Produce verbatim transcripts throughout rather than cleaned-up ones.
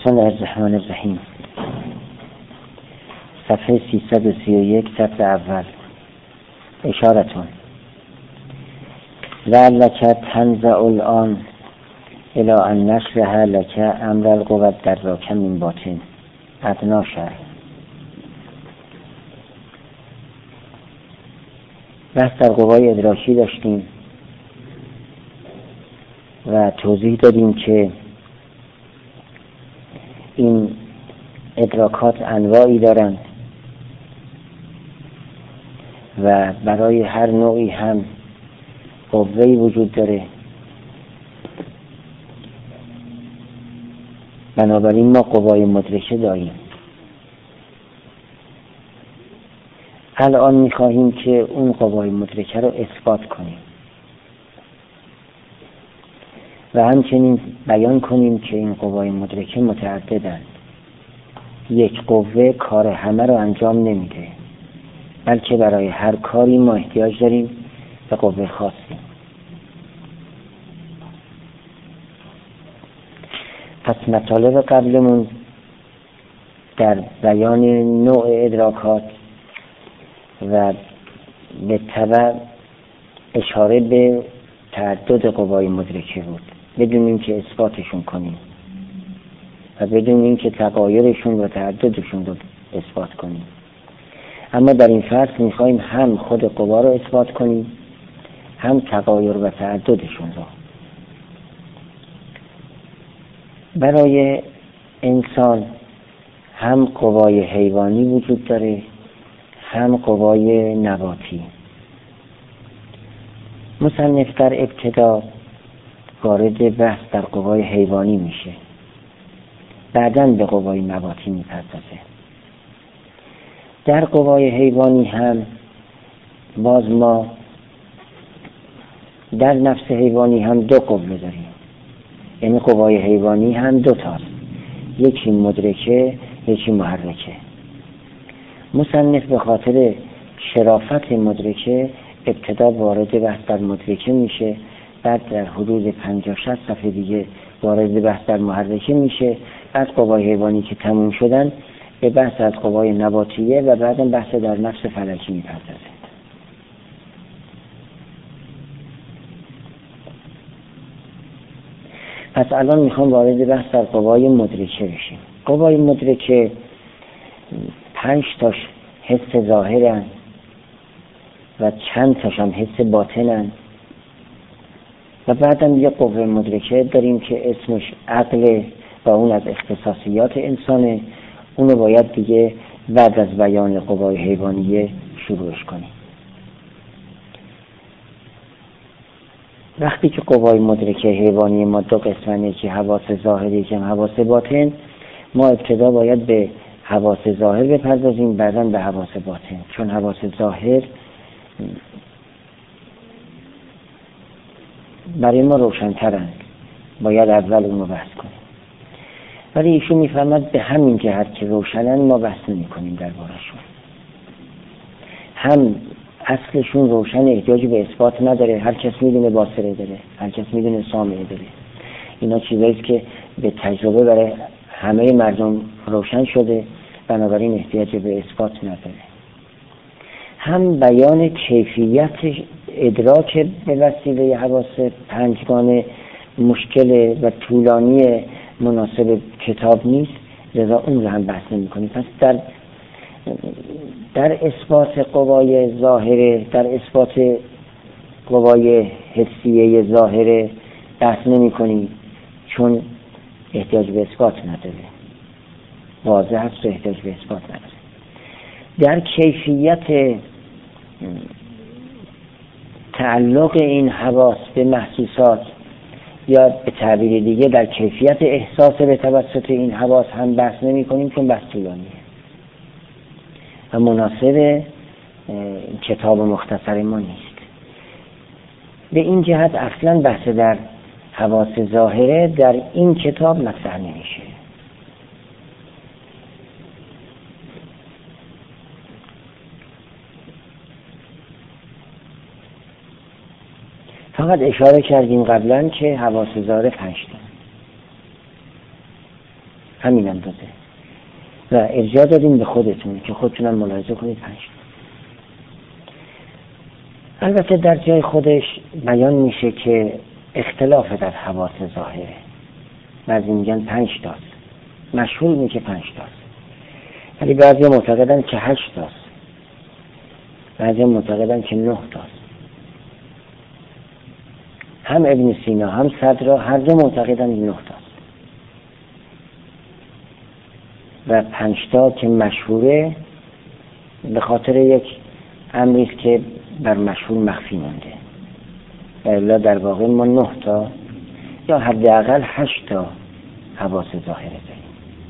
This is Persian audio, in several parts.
بسم الله الرحمن الرحیم. صفحه سیصد و سی و یک، سطر اول. اشارتون لعلک تنزع الان الی ان نشرح لک امر القوة دراک من باطن ادنا شرح. بحث در قوای ادراکی داشتیم و توضیح دادیم که این ادراکات انواعی دارند و برای هر نوعی هم قوه‌ای وجود داره. بنابراین ما قوای مدرکه داریم. الان می‌خواهیم که اون قوای مدرکه رو اثبات کنیم و همچنین بیان کنیم که این قوای مدرکه متعددند. یک قوه کار همه رو انجام نمیده، بلکه برای هر کاری ما احتیاج داریم به قوه خاصی. پس مطالب قبلمون در بیان نوع ادراکات و به تبع اشاره به تعدد قوای مدرکه بود، بدون اینکه اثباتشون کنیم و بدون اینکه تغایرشون و تعددشون رو اثبات کنیم. اما در این فصل میخوایم هم خود قوا رو اثبات کنیم، هم تغایر و تعددشون رو. برای انسان هم قوای حیوانی وجود داره، هم قوای نباتی. مصنف در ابتدا وارد بحث در قوای حیوانی میشه، بعداً به قوای نباتی میپردازه. در قوای حیوانی هم باز ما در نفس حیوانی هم دو قوه داریم، یعنی قوای حیوانی هم دو تاست، یکی مدرکه یکی محرکه. مصنف به خاطر شرافت مدرکه ابتدا وارد بحث در مدرکه میشه، بعد در حدود پنجاه شصت صفحه دیگه وارد بحث در محرکه میشه، بعد قوای حیوانی که تموم شدن به بحث از قوای نباتیه و بعدم بحث در نفس فلکی میپردازه. پس الان میخوام وارد بحث در قوای مدرکه بشیم. قوای مدرکه پنج تاش حس ظاهرن و چند تاش هم حس باطنن و بعدم یه قوه مدرکه داریم که اسمش عقل و اون از اختصاصیات انسانه. اونو باید دیگه بعد از بیان قوای حیوانیه شروعش کنیم. وقتی که قوای مدرکه حیوانی ما دو قسمه، که حواس ظاهری که حواس باطن، ما ابتدا باید به حواس ظاهر بپردازیم، بعداً به حواس باطن، چون حواس ظاهر برای ما روشن‌ترند، باید اول اونو بحث کنیم. ولی ایشون میفرماد به همین جهت که روشنن ما بحث نمی کنیم دربارشون. هم اصلشون روشن، احتیاجی به اثبات نداره، هر کس میدونه باصره داره، هر کس میدونه سامعه داره. اینا چیزایی که به تجربه برای همه مردم روشن شده، بنابراین احتیاجی به اثبات نداره. هم بیان کیفیت ادراک به وسیله حواس پنجگانه مشکل و طولانی مناسب کتاب نیست، لذا اون رو هم بحث نمی کنیم. پس در در اثبات قوای ظاهره، در اثبات قوای حسیه ظاهره بحث نمی کنیم، چون احتیاج به اثبات نداره، واضح هست و احتیاج به اثبات نداره. در کیفیت تعلق این حواس به محسوسات، یا به تعبیر دیگه در کیفیت احساس به توسط این حواس هم بحث نمی کنیم، چون بحث طولانیه و مناسب کتاب مختصر ما نیست. به این جهت اصلا بحث در حواس ظاهره در این کتاب مطرح نمیشه. فقط اشاره کردیم قبلا که حواس ظاهره پنج تا. همین اندازه و ارجاع دادیم به خودتون که خودتونم ملاحظه کنید پنج تا. البته در جای خودش بیان میشه که اختلاف در حواس ظاهره. بعضی میگن پنج تاست، مشهور اینه که پنج تاست، ولی بعضی معتقدن که هشت تاست، بعضی معتقدن که نه تاست. هم ابن سینا هم صدرا هر دو معتقدن نه تاست و پنج تا که مشهوره به خاطر یک امری است که بر مشهور مخفی مونده و الا در واقع ما نه تا یا حداقل هشت تا حواس ظاهره داریم.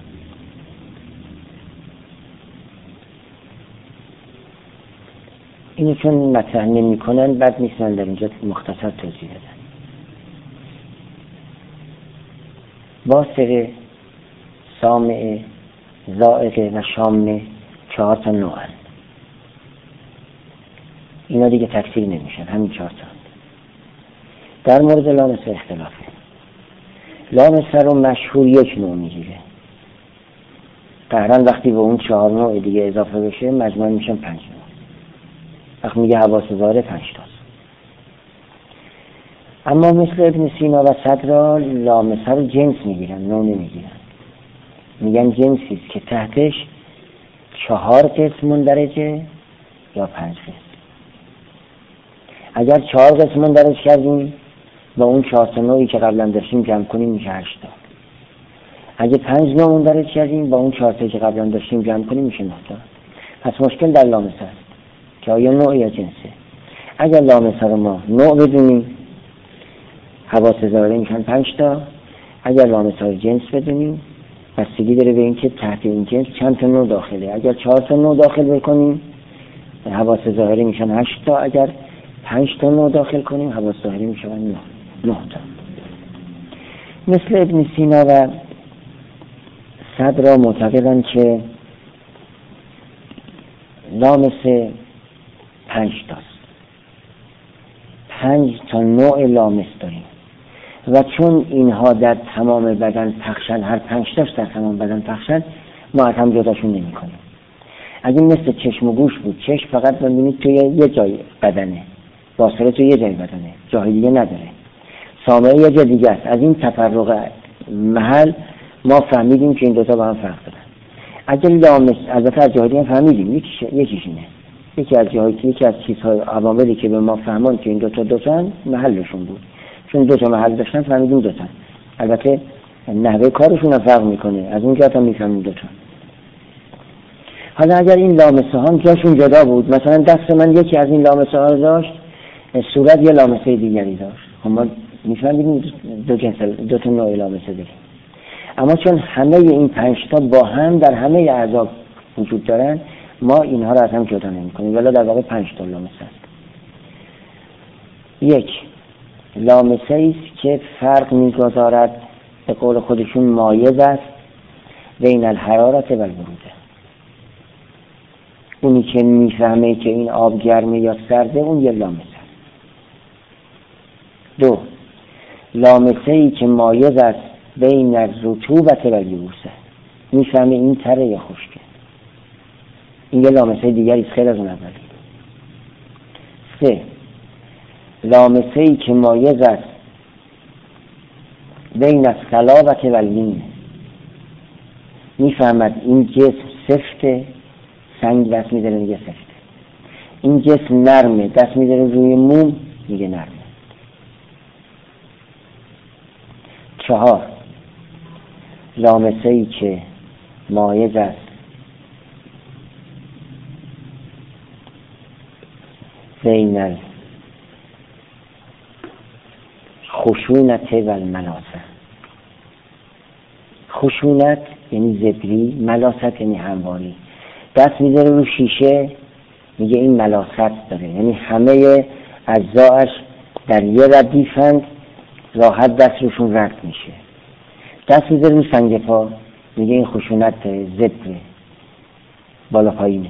اینو چون مطرح نمی کنن بد نیست من در اینجا مختصر توضیح بدم. باصره، سامعه، ذائقه و شامه چهار تا نوعن. اینا دیگه تکثیر نمیشن، همین چهار تا. در مورد لامسه اختلافه. لامسه رو مشهور یک نوع میگیره، قهرن وقتی به اون چهار نوع دیگه اضافه بشه مجموع میشن پنج نوع. وقتی میگه حواس ظاهره پنج تاست. اما مثل ابن سینا و صدرا لامسه رو جنس میگیرن، نوع نمیگیرن. میگن جنسی است که تحتش چهار قسم مندرجه یا پنج قسم. اگر چهار قسم مندرج کردیم با اون چهار تا نوعی که قبلا داشتیم جمع کنیم میشه هشت تا. اگه پنج نوع مندرج کردیم با اون چهار تا که قبلا داشتیم جمع کنیم میشه نه تا. پس مشکل در لامسه است که آیا نوع یا جنسه. اگر لامسه رو ما نوع بدونیم حواس ظاهره میشن پنج تا. اگر لامسه رو جنس بدونیم بستگی داره به اینکه تحت این جنس چند تا نوع داخله. اگر چهار تا نوع داخل بکنیم حواس ظاهره میشن هشت تا. اگر پنج تا نوع داخل کنیم حواس ظاهره میشن نه نه تا. مثل ابن سینا و صدرا معتقدن که لامسه پنج تاست. پنج تا نوع لامس داریم و چون اینها در تمام بدن پخشن، هر پنج تاش در تمام بدن پخشن، ما از هم جداشون نمی کنیم. اگه مثل چشم و گوش بود، چشم فقط ببینید توی یه جای بدنه، باصره توی یه جای بدنه، جای دیگه نداره. سامعه یه جای دیگه است. از این تفرق محل ما فهمیدیم که این دوتا با هم فرق دارن. اگه لامس، البته از جای دیگه فهمیدیم یکیش یکیش اینه. یکی از جاهایی که یکی از چیزهای عواملی که به ما فهمون که این دوتا دوتان محلشون بود، چون دوتا محل داشتن فهمیدیم دوتان. البته نحوه کارشون هم فرق میکنه، از اون جهت هم میفهمیم دوتان. حالا اگر این لامسه ها جاشون جدا بود، مثلا دست من یکی از این لامسه ها داشت، صورت یه لامسه دیگری داشت، خب ما میفهمیم دو جنس دو تا نوع لامسه داریم. اما چون همه این پنج تا با هم در همه اعضا وجود دارن، ما اینها را از هم جدا نمی‌کنیم، ولی در واقع پنج تا لامسه است. یک، لامسه است که فرق می‌گذارد، به قول خودشون مایز است، بین الحرارت و البروده. اونی که میفهمه که این آب گرمه یا سرده، اون یه لامسه است. دو، لامسه ای که مایز است بین الرطوبت و الیبوسه، میفهمه این تره یا خشکه. این یه لامسه دیگری است خیلی از اون اولی. سه، لامسه ای که مایز است بین الصلابت و اللین، میفهمد این جسم سفته، سنگ دست میداره میگه سفته. این جسم نرمه، دست میداره روی موم میگه نرمه. چهار، لامسه ای که مایز است بین خشونت و الملاسه. خشونت یعنی زبری، ملاست یعنی همواری. دست میذاره رو شیشه میگه این ملاست داره، یعنی همه اجزاش در یه ردیفند، راحت دست روشون رد میشه. دست میذاره رو سنگ پا میگه این خشونت زبره، بالا پایینه.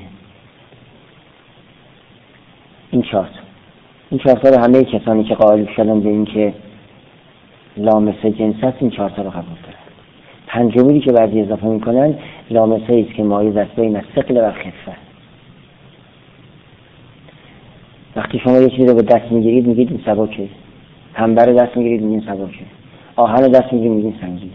این چهار این چهار تا رو همه کسانی که قائل شدن به این که لامسه جنس است این چهار تا رو قبول دارن. پنجمی که بعضی اضافه میکنن لامسه ایست که مایز است بین الثقل و خفه. وقتی شما یه چیزی رو به دست میگیرید میگید این سبکه، پنبه رو دست میگیرید میگید سبکه، آهن رو دست میگیرید میگید سنگینه.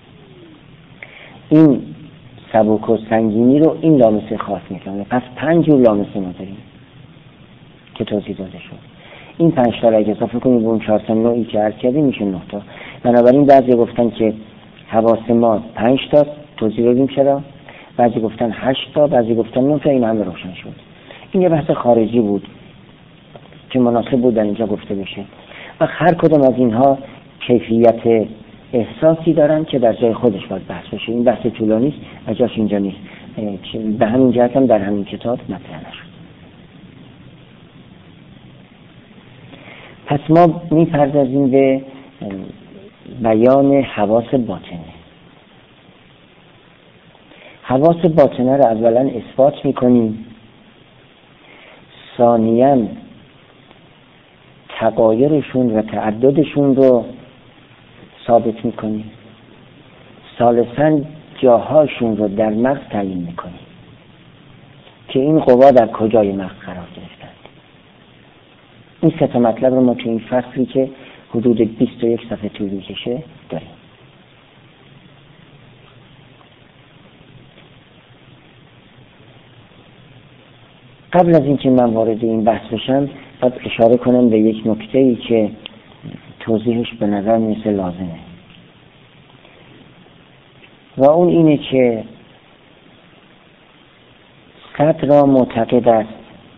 این سبک و سنگینی رو این لامسه خاص میکنه. پس پنج جور لامسه ما داریم که توضیح داده شد. این پنج تا رو اگه اضافه کنید به اون چهار تا نوعی که عرض کردیم میشه نه تا. بنابراین بعضی گفتن که حواس ما پنج تا، توضیح دادیم چرا، بعضی گفتن هشت تا، بعضی گفتن نه تا. این همه روشن شد. این یه بحث خارجی بود که مناسب بود در اینجا گفته بشه و هر کدوم از اینها کیفیت احساسی دارن که در جای خودش باید بحث بشه. این بحث طولانی است و جاش اینجا نیست. به همین جهت هم در همین کتاب مطرح نشد. پس ما میپردازیم به بیان حواس باطنه. حواس باطنه رو اولا اثبات میکنیم، ثانیاً تغایرشون و تعددشون رو ثابت میکنیم، ثالثاً جاهاشون رو در مغز تعیین میکنیم که این قوا در کجای مغز قرار گرفتن. این سه تا مطلب رو ما تو این فصلی که حدود بیست و یک صفحه طول میکشه داریم. قبل از اینکه من وارد این بحث بشم باید اشاره کنم به یک نکته‌ای که توضیحش به نظر میرسه لازمه و اون اینه که صدر معتقد است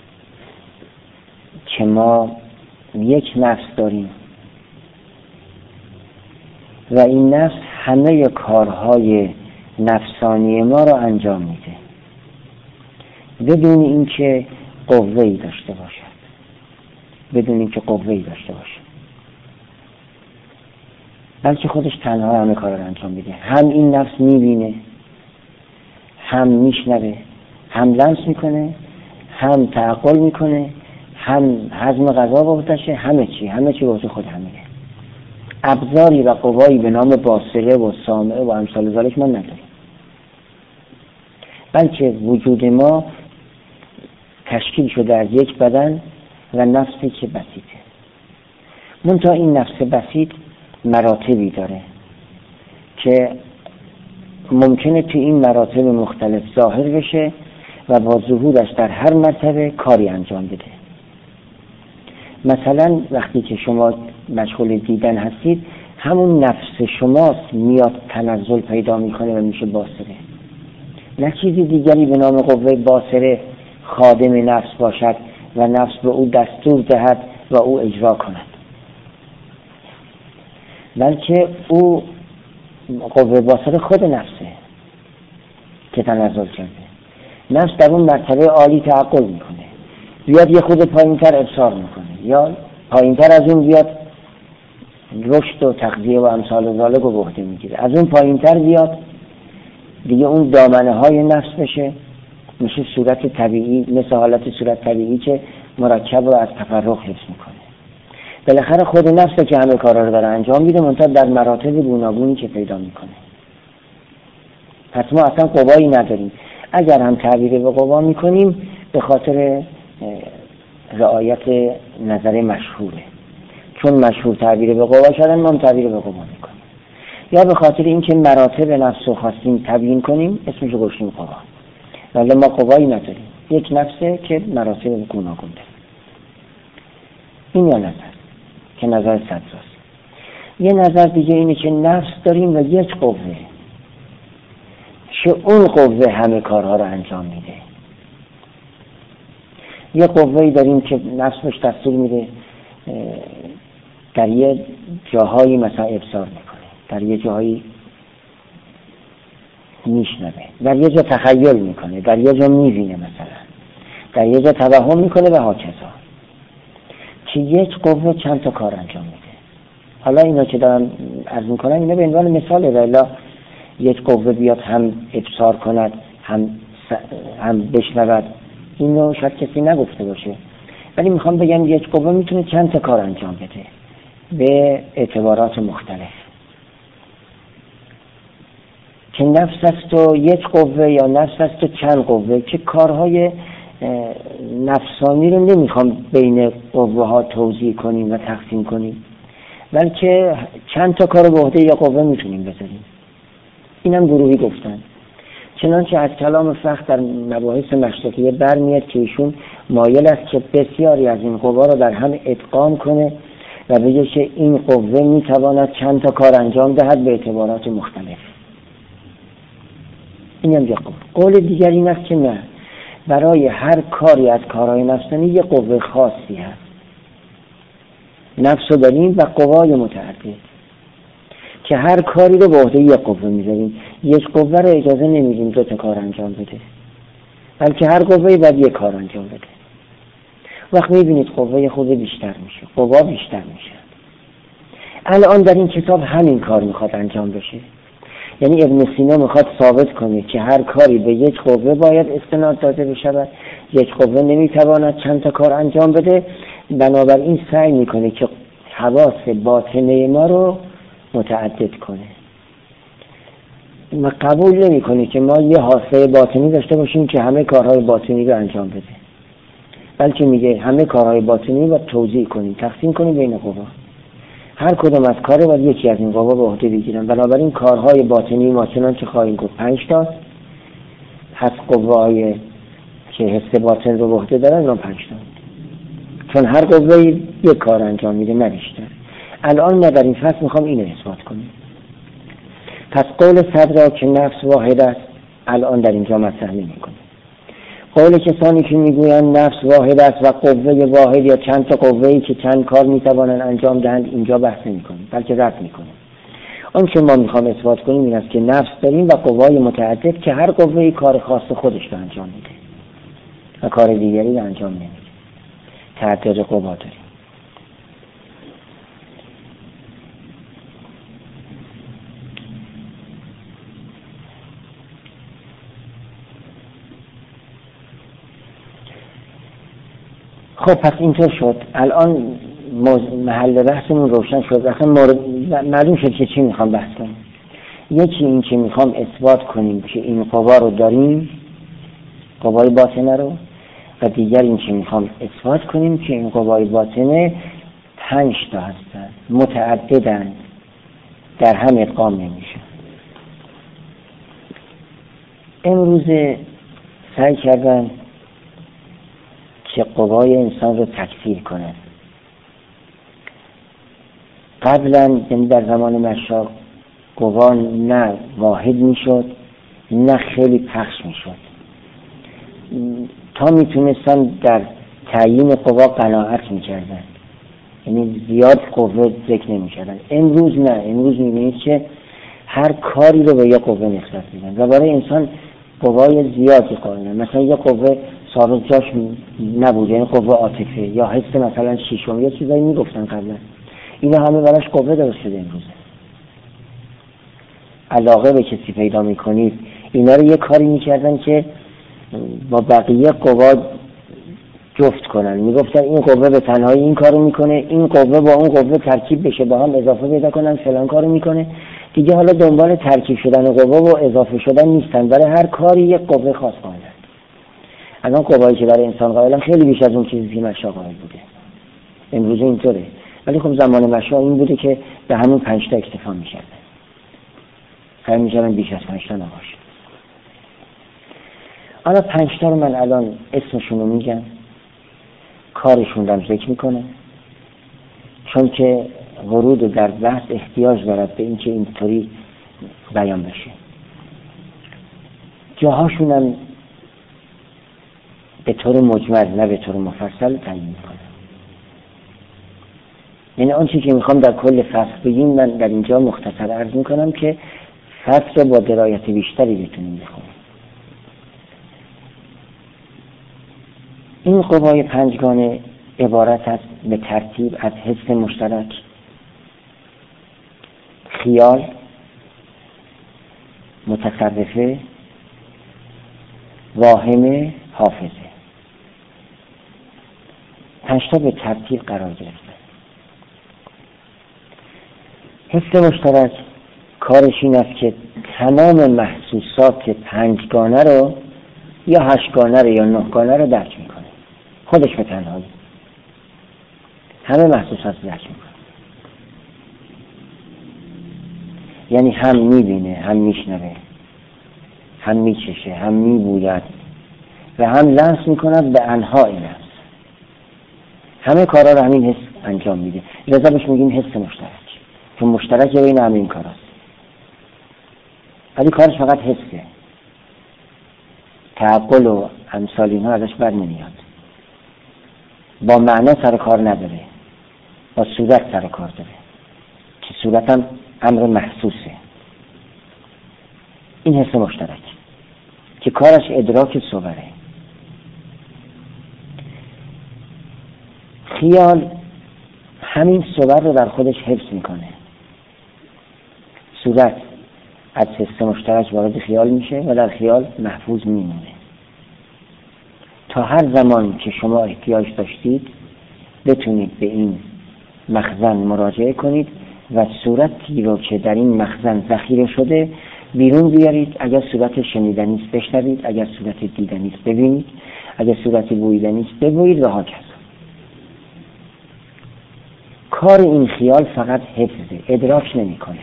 که ما یک نفس داریم و این نفس همه کارهای نفسانی ما رو انجام میده بدون اینکه قوه‌ای داشته باشد، بدون اینکه قوه‌ای داشته باشه، بلکه خودش تنها همه کار رو انجام میده. هم این نفس میبینه، هم میشنوه، هم لمس میکنه، هم تعقل میکنه، هم هضم غذا به عهده‌شه، همه چی همه چی به عهده خود همینه. ابزاری و قوایی به نام باصره و سامعه و امثال ذالک ما نداریم، بلکه وجود ما تشکیل شده از یک بدن و نفسی که بسیطه. منتها این نفس بسیط مراتبی داره که ممکنه تو این مراتب مختلف ظاهر بشه و با ظهورش در هر مرتبه کاری انجام بده. مثلا وقتی که شما مشغول دیدن هستید، همون نفس شماست میاد تنزل پیدا میکنه و میشه باصره، نه چیزی دیگری به نام قوه باصره خادم نفس باشد و نفس به او دستور دهد و او اجرا کند، بلکه او قوه باصره خود نفسه که تنزل کرده. نفس در اون مرتبه عالی تعقل میکنه، بیاد یه خود پایینتر ابصار میکنه یا پایینتر از اون بیاد رشد و تغذیه و امثال ذالک رو به عهده میگیره، از اون پایینتر بیاد دیگه اون دامنه های نفس بشه، میشه صورت طبیعی، مثل حالت صورت طبیعی که مرکب رو از تفرق حفظ میکنه. بالاخره خود نفسه که همه کارا رو داره انجام میده، منتها در مراتب گوناگونی که پیدا میکنه. پس ما اصلا قوایی نداریم. اگر هم تعبیر به قوا میکنیم به خاطر رعایت نظر مشهوره، چون مشهور تعبیر به قوا شدن ما هم تعبیر به قوا میکنیم، یا به خاطر اینکه مراتب نفس رو خواستیم تبیین کنیم اسمش رو گذاشتیم قوا، ولی ما قوایی نداریم. یک نفسه که مراتب گوناگون داره. این یا نظر که نظر صدراست. یه نظر دیگه اینه که نفس داریم و یک قوه که اون قوه همه کارها رو انجام میده. یه قوه‌ای داریم که نفس بهش دستور میده در یه جاهایی مثلا ابصار میکنه، در یه جاهایی میشنوه، در یه جا تخیل میکنه، در یه جا میبینه، مثلا در یه جا توهم میکنه و هاکذا، که یک قوه چند تا کار انجام میده. حالا اینا که دارم عرض میکنم اینا به عنوان مثاله، ولی یک قوه بیاد هم ابصار کند هم هم بشنود، اینو شاید کسی نگفته باشه، ولی میخوام بگم یک قوه میتونه چند تا کار انجام بده به اعتبارات مختلف. که نفس است و یک قوه یا نفس است و چند قوه، که کارهای نفسانی رو نمیخوام بین قوه ها توزیع کنیم و تقسیم کنیم، بلکه چند تا کار به عهده یک قوه میتونیم بذاریم. اینم گروهی گفتن. چنانچه از کلام فقه در مباحث مشرقیه برمیاد که ایشون مایل است که بسیاری از این قوا رو در هم ادغام کنه و بگه که این قوه میتواند چند تا کار انجام دهد به اعتبارات مختلف. اینم یک قول. قول دیگر این است که نه، برای هر کاری از کارهای نفسانی یک قوه خاصی هست. نفس رو داریم و قوای متعدد که هر کاری رو به عهده یک قوه میذاریم. یک قوه رو اجازه نمیدیم دو تا کار انجام بده، بلکه هر قوه‌ای باید یک کار انجام بده. وقت میبینید قوه خود بیشتر میشه، قوا بیشتر میشه. الان در این کتاب همین کار میخواد انجام بشه. یعنی ابن سینا میخواد ثابت کنه که هر کاری به یک قوه باید استناد داده بشه، یک قوه نمیتواند چند تا کار انجام بده. بنابراین سعی میکنه که حواس باطنه ما رو متعدد کنه. ما قبول نمی کنه که ما یه حاسه باطنی داشته باشیم که همه کارهای باطنی رو انجام بده، بلکه میگه همه کارهای باطنی رو توزیع کنیم، تقسیم کنیم بین قوا. هر کدوم از کاره باید یکی از این قوا به عهده بگیرن. بنابراین کارهای باطنی ما چنانچه خواهیم گفت پنج تا هست، قوای که حس باطن رو به عهده دارن اون پنج تا، چون هر قوه یک کار انجام میده نه بیشتر. الان ما در این فصل میخوام اینو اثبات کنیم. پس قول صدرا که نفس واحد است الان در اینجا مطرح نمی‌کنه. قول کسانی که میگویند نفس واحد است و قوه واحد یا چند تا قوه‌ای که چند کار میتوانند انجام دهند اینجا بحث نمی‌کنیم، بلکه رد می‌کنیم. آن که ما میخوام اثبات کنیم این است که نفس داریم و قوای متعدد که هر قوه‌ای کار خاص خودش رو انجام میده و کار دیگری رو انجام نمیده. تعدد قوا داریم. خب پس اینطور شد. الان محل بحثمون روشن شد. اصلا معلوم شد که چی میخوام بحث کنیم. یکی این که میخوام اثبات کنیم که این قوا رو داریم، قوای باطنه رو، و دیگر این که میخوام اثبات کنیم که این قوای باطنه پنج تا هستن، متعددن، در هم ادغام نمیشن. امروز سعی کردن که قوای انسان رو تکثیر کنن. قبلا یعنی در زمان مشاق قوا نه واحد میشد نه خیلی پخش میشد، تا میتونستن در تعیین قوا قناعت میکردن، یعنی زیاد قوه ذکر نمیکردن. امروز نه، امروز میبینید که هر کاری رو به یه قوه نسبت میدن و برای انسان قوای زیادی قائلن. مثلا یه قوه ثابت جاش نبود، یعنی قوه عاطفه یا حس مثلا شیشم یا چیزایی میگفتن قبلا، اینا همه براش قوه درست شده. امروز علاقه به کسی پیدا میکنید، اینا رو یه کاری میکردن که با بقیه قوا جفت کنن. میگفتن این قوه به تنهایی این کارو میکنه، این قوه با اون قوه ترکیب بشه، با هم اضافه پیدا کنن، فلان کارو میکنه. دیگه حالا دنبال ترکیب شدن قوا و اضافه شدن نیستن، برای هر کاری یک قوه خاص قائلن. الان قوایی که برای انسان قائلن خیلی بیش از اون چیزی که مشا قائل بوده. امروز اینطوره، ولی خب زمان مشا این بوده که به همون پنج تا اکتفا می‌کردن. خیلی می‌شدن بیش از پنج تا نباشه. حالا پنج تا رو من الان اسمشون رو میگم، کارشون رو ذکر میکنم، چون که ورود در بحث احتیاج دارد به اینکه اینطوری بیان بشه. جاهاشون هم به طور مجمل نه به طور مفصل تعیین میکنم. یعنی آن چیزی که میخوام در کل فصل بگیم من در اینجا مختصر عرض میکنم که فصل رو با درایت بیشتری بتونیم بخونیم. این قوای پنجگانه عبارت است به ترتیب از حس مشترک، خیال، متصرفه، واهمه، حافظه. پنجتا به ترتیب قرار گرفته. حس مشترک کارش این است که تمام محسوسات پنجگانه رو یا هشتگانه رو یا نهگانه رو درک میکنه، خودش به تنهایی همه محسوسات رو درک میکنه. یعنی هم میبینه، هم میشنوه، هم میچشه، هم میبوید و هم لمس میکند به انواع لمس. همه کارا رو همین حس انجام میده. لذا بهش میگیم حس مشترک، چون مشترک بین همه این کاراست. ولی کارش فقط حسه، تعقل و امثال اینها ازش بر نمیاد، با معنا سر کار نداره، با صورت سر کار داره که صورت هم امر محسوسه. این حس مشترک که کارش ادراک صوره. خیال همین صور رو در خودش حفظ میکنه. صورت از حس مشترک وارد خیال میشه و در خیال محفوظ میمونه تا هر زمان که شما احتیاج داشتید بتونید به این مخزن مراجعه کنید و صورتی رو که در این مخزن ذخیره شده بیرون بیارید. اگر صورت شنیدنی است بشنوید، اگر صورت دیدنی است ببینید، اگر صورت بویدنی است ببویید و هاکذا. کار این خیال فقط حفظه، ادراک نمیکنه.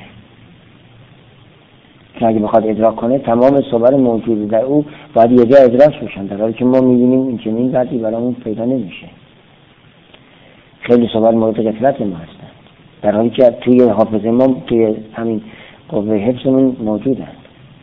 که اگه بخواد ادراک کنه تمام صور موجود در او باید یه جا ادراک بشن، در حالی که ما میبینیم این چنین وضعی برامون پیدا نمیشه. خیلی صور مورد غفلت ما هستند در حالی که توی حافظه ما، توی همین قوه حفظمون موجودند.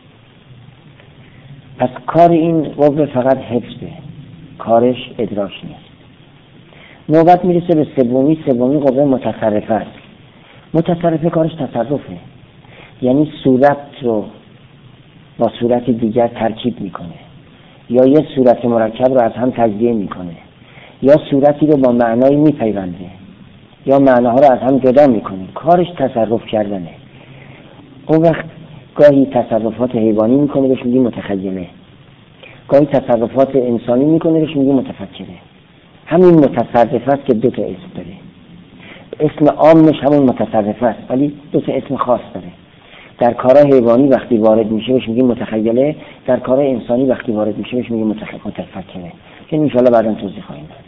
پس کار این قوه فقط حفظه، کارش ادراک نیست. نوبت میرسه به سومی. سومی قوه متصرفه است. متصرفه کارش تصرفه، یعنی صورت رو با صورت دیگر ترکیب میکنه، یا یه صورت مرکب رو از هم تجزیه میکنه، یا صورتی رو با معنایی میپیونده، یا معناها رو از هم جدا میکنه. کارش تصرف کردنه. اون وقت گاهی تصرفات حیوانی میکنه بهش میگیم متخیله، گاهی تصرفات انسانی میکنه بهش میگیم متفکره. همین متصرف است که دو تا اسم داره. اسم عامش همون متصرف است ولی دو تا اسم خاص داره. در کارهای حیوانی وقتی وارد میشه بهش میگیم متخیله، در کارهای انسانی وقتی وارد میشه بهش میگیم متفکره که ان شاءالله بعداً توضیح خواهیم داد.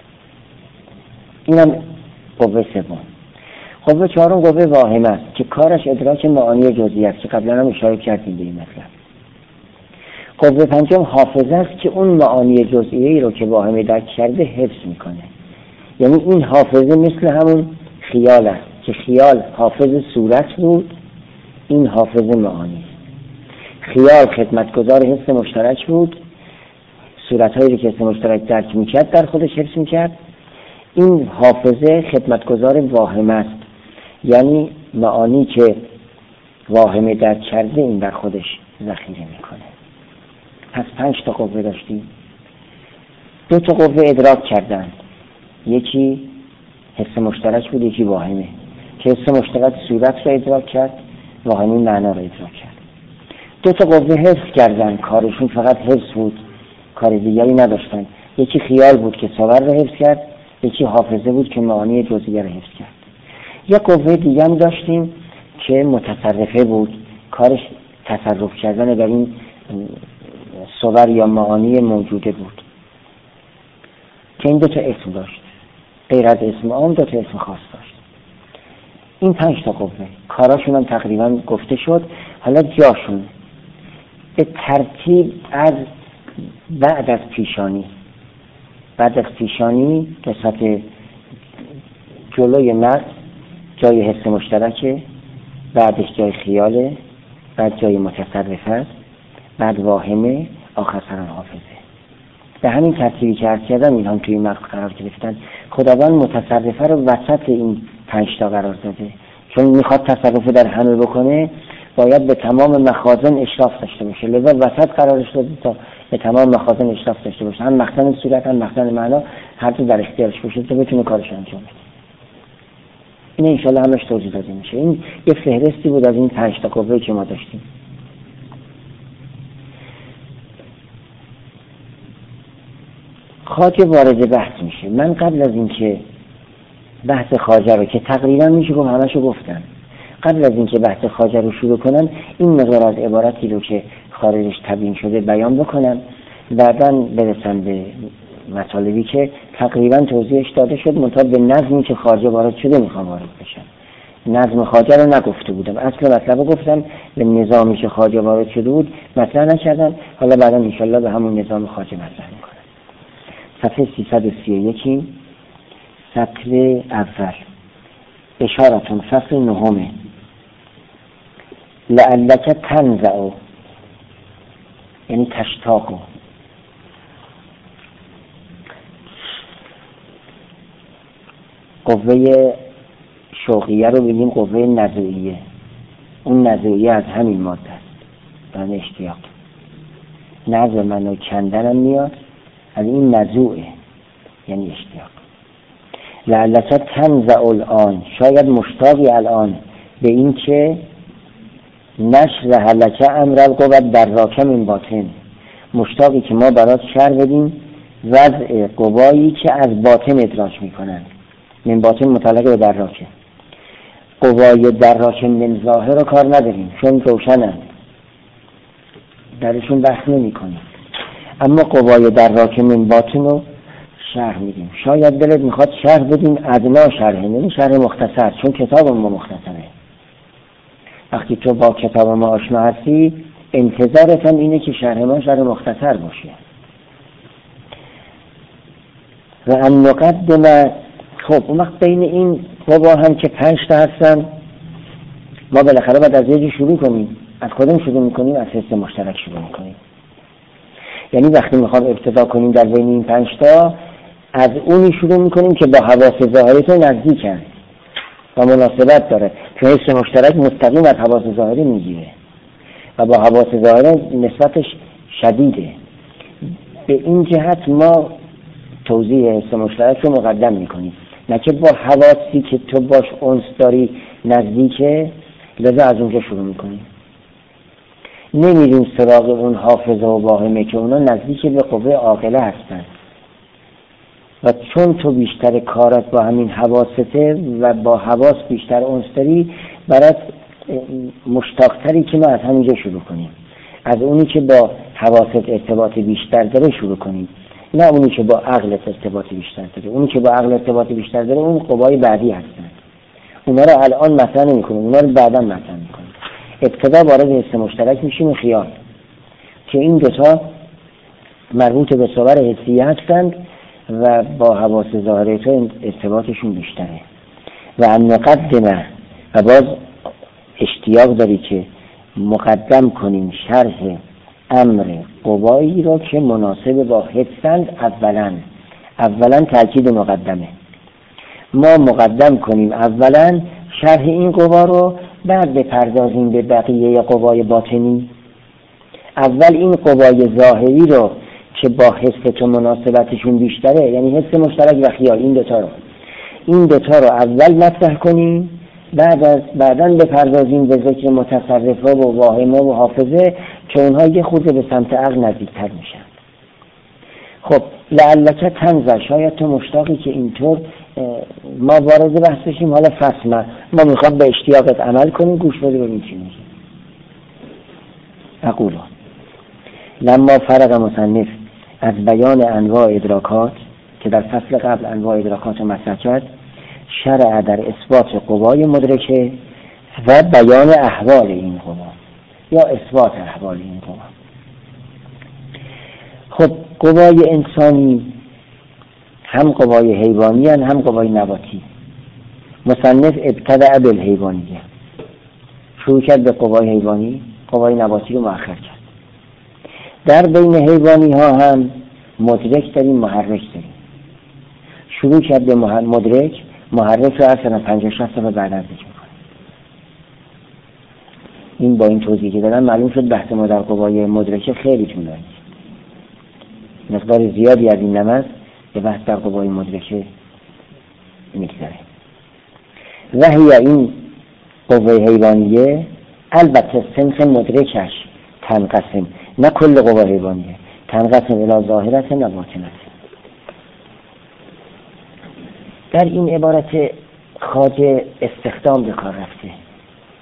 اینم قوه سوم. قوه چهارم قوه واهمه است که کارش ادراک معانی جزئی است که قبلا هم اشاره کردیم به این مطلب. قوه پنجم حافظه است که اون معانی جزئی رو که واهمه درک کرده حفظ میکنه. یعنی این حافظه مثل همون خیال است که خیال حافظ صورت بود، این حافظه معانی. خیال خدمتگزار حس مشترک بود، صورت‌هایی رو که حس مشترک درک میکرد در خودش حفظ میکرد. این حافظه خدمتگزار واهمه است، یعنی معانی که واهمه درک کرده این در خودش ذخیره میکنه. پس پنج تا قوه داشتیم. دو تا قوه ادراک کردن، یکی حس مشترک بود، یکی واهمه که حس مشترک صورت رو ادراک کرد، واهمه معنا رو ادراک کرد. دو تا قوه حفظ کردن، کارشون فقط حفظ بود، کار دیگری نداشتن. یکی خیال بود که صور رو حفظ کرد، یکی حافظه بود که معانی جزئی رو حفظ کرد. یک قوه دیگه هم داشتیم که متصرفه بود، کارش تصرف کردن در این صور یا معانی موجوده بود که این دو تا اسم داشت، غیر از اسم عام دو تا اسم خاص داشت. این پنج تا قوه کاراشون هم تقریبا گفته شد. حالا جاشون به ترتیب از بعد از پیشانی. بعد از پیشانی قسمت جلوی مغز جای حس مشترکه، بعدش جای خیاله، بعد جای متصرف است، بعد واهمه، آخر سران حافظه. به همین ترتیبی که عرض کردم این هم توی مغز قرار گرفتن. خداوند متصرفه رو وسط این پنج تا قرار داده، چون میخواد تصرف در همه بکنه باید به تمام مخازن اشراف داشته باشه، لذا وسط قرارش داده تا به تمام مخازن اشراف داشته باشه، هم مخزن صورت هم مخزن معنا هر دو در اختیارش باشه تا بتونه کارش انجام بده. این انشالله همش توضیح داده میشه. این یه فهرستی بود از این پنج تا قوه که ما داشتیم. خواجه وارد بحث میشه. من قبل از این که بحث خواجه رو که تقریبا میشه گفت همشو گفتم، قبل از اینکه بحث خواجه رو شروع کنم این مقدار از عبارتی رو که خارجش تبیین شده بیان بکنم، بعداً برسم به مطالبی که تقریباً توضیحش داده شد، منتها به نظمی که خواجه وارد شده میخوام وارد بشم. نظم خواجه رو نگفته بودم، اصل مطلب رو گفتم، به نظامی که خواجه وارد شده بود مطرح نکردم، حالا بعدا انشالله به همون نظام خواجه مطرح میکنم. صفحه سیصد و سی و یک، سطر اول، اشارتون، فصل نهمه. لعلک تنزع، یعنی تشتاق. قوه شوقیه رو بگیم قوه نزوعیه، اون نزوعیه از همین ماده است، یعنی اشتیاق. نزع منو کندنم میاد از این نزوعه، یعنی اشتیاق. لعلک تنزع الان، شاید مشتاقی الان به این که نشر هلکه امر القوت در راکم من باطن، مشتاقی که ما برات شر بدیم وضع قوایی که از باطن ادراک میکنن. من باطن متعلق به در راکه، قوای در راکه من ظاهر رو کار نداریم چون روشنن، درشون بحث نمی کنیم، اما قوای در راکه من باطن رو شرح میدیم. شاید دلت میخواد شرح بدیم ادنا شرح، یعنی شرح مختصر، چون کتاب ما مختصره. وقتی تو با کتاب ما آشنا هستی انتظارت هم اینه که شرح ما شرح مختصر باشه. و ان نقدم، خب اون وقت بین این قوا هم که پنج تا هستن، ما بالاخره باید از یه شروع کنیم. از کدوم شروع میکنیم؟ از حس مشترک شروع میکنیم. یعنی وقتی میخوام ابتدا کنیم در بین این پنج تا، از اونی شروع میکنیم که با حواس ظاهری تو نزدیکن و مناسبت داره، که حس مشترک مستقیم از حواس ظاهری میگیره و با حواس ظاهری نسبتش شدیده. به این جهت ما توضیح حس مشترک رو مقدم میکنیم، نه که با حواسی که تو باش انس داری نزدیکه، لذا از اونجا شروع میکنیم. نمیریم سراغ اون حافظه و واهمه که اونا نزدیک به قوه عاقله هستن و چون تو بیشتر کارت با همین حواسته و با حواس بیشتر انس داری، برات مشتاقتری که ما از همینجا شروع کنیم، از اونی که با حواست ارتباط بیشتر داره شروع کنیم، نه اونی که با عقلت ارتباط بیشتر داره. اونی که با عقل ارتباط بیشتر داره اون قوای بعدی هستن، اونا رو الان مطرح نمی‌کنیم، اونا رو بعدا مطرح می‌کنیم. ابتدا وارد حس مشترک میشیم، خیال، که این دوتا مربوط به صور حسی هستند و با حواس ظاهری تو ارتباطشون بیشتره. و ان نقدمه، و باز اشتیاق داری که مقدم کنیم شرح امر قوایی را که مناسب با حسند. اولا اولا تاکید مقدمه، ما مقدم کنیم اولا شرح این قوا رو، بعد بپردازیم به بقیه قوای باطنی. اول این قوای ظاهری رو که با حس تو مناسبتشون بیشتره، یعنی حس مشترک و خیال، این دوتا رو این دوتا رو اول مطرح کنیم، بعد از بعداً بپردازیم به ذکر متصرفه و واهمه و حافظه که اونها یه خورده به سمت عقل نزدیکتر میشن. خب لعلک تنزع، شاید تو مشتاقی که اینطور ما وارد بحث بشیم. حالا فصل ما ما میخوام به اشتیاقت عمل کنیم، گوش بده ببین چی میگه. اقولا لما فرق مصنف از بیان انواع ادراکات که در فصل قبل انواع ادراکات رو مطرح کرد، شرع در اثبات قوای مدرکه و بیان احوال این قوا یا اثبات احوال این قوا. خب قوای انسانی هم قوای حیوانی هن هم قوای نباتی. مصنف ابتدع بالحیوانیه، شروع کرد به قوای حیوانی، قوای نباتی رو مؤخر کرد. در بین حیوانی ها هم مدرک داریم، محرک داریم. شروع کرد به مدرک، محرک رو اصلا پنجاه شصت سال بعد از ذکر میکنه. این با این توضیحی که دادم معلوم شد بحث ما در قوای مدرکه خیلی طولانی، مقدار زیادی از این نماز به بحث در قوای مدرکه میگذره. و هی این قوای حیوانیه البته سنخ مدرکش تنقسم، نه کل قوای حیوانیه، تنقسم الی ظاهرت نه باطنت. در این عبارت خواجه استخدام به کار رفته،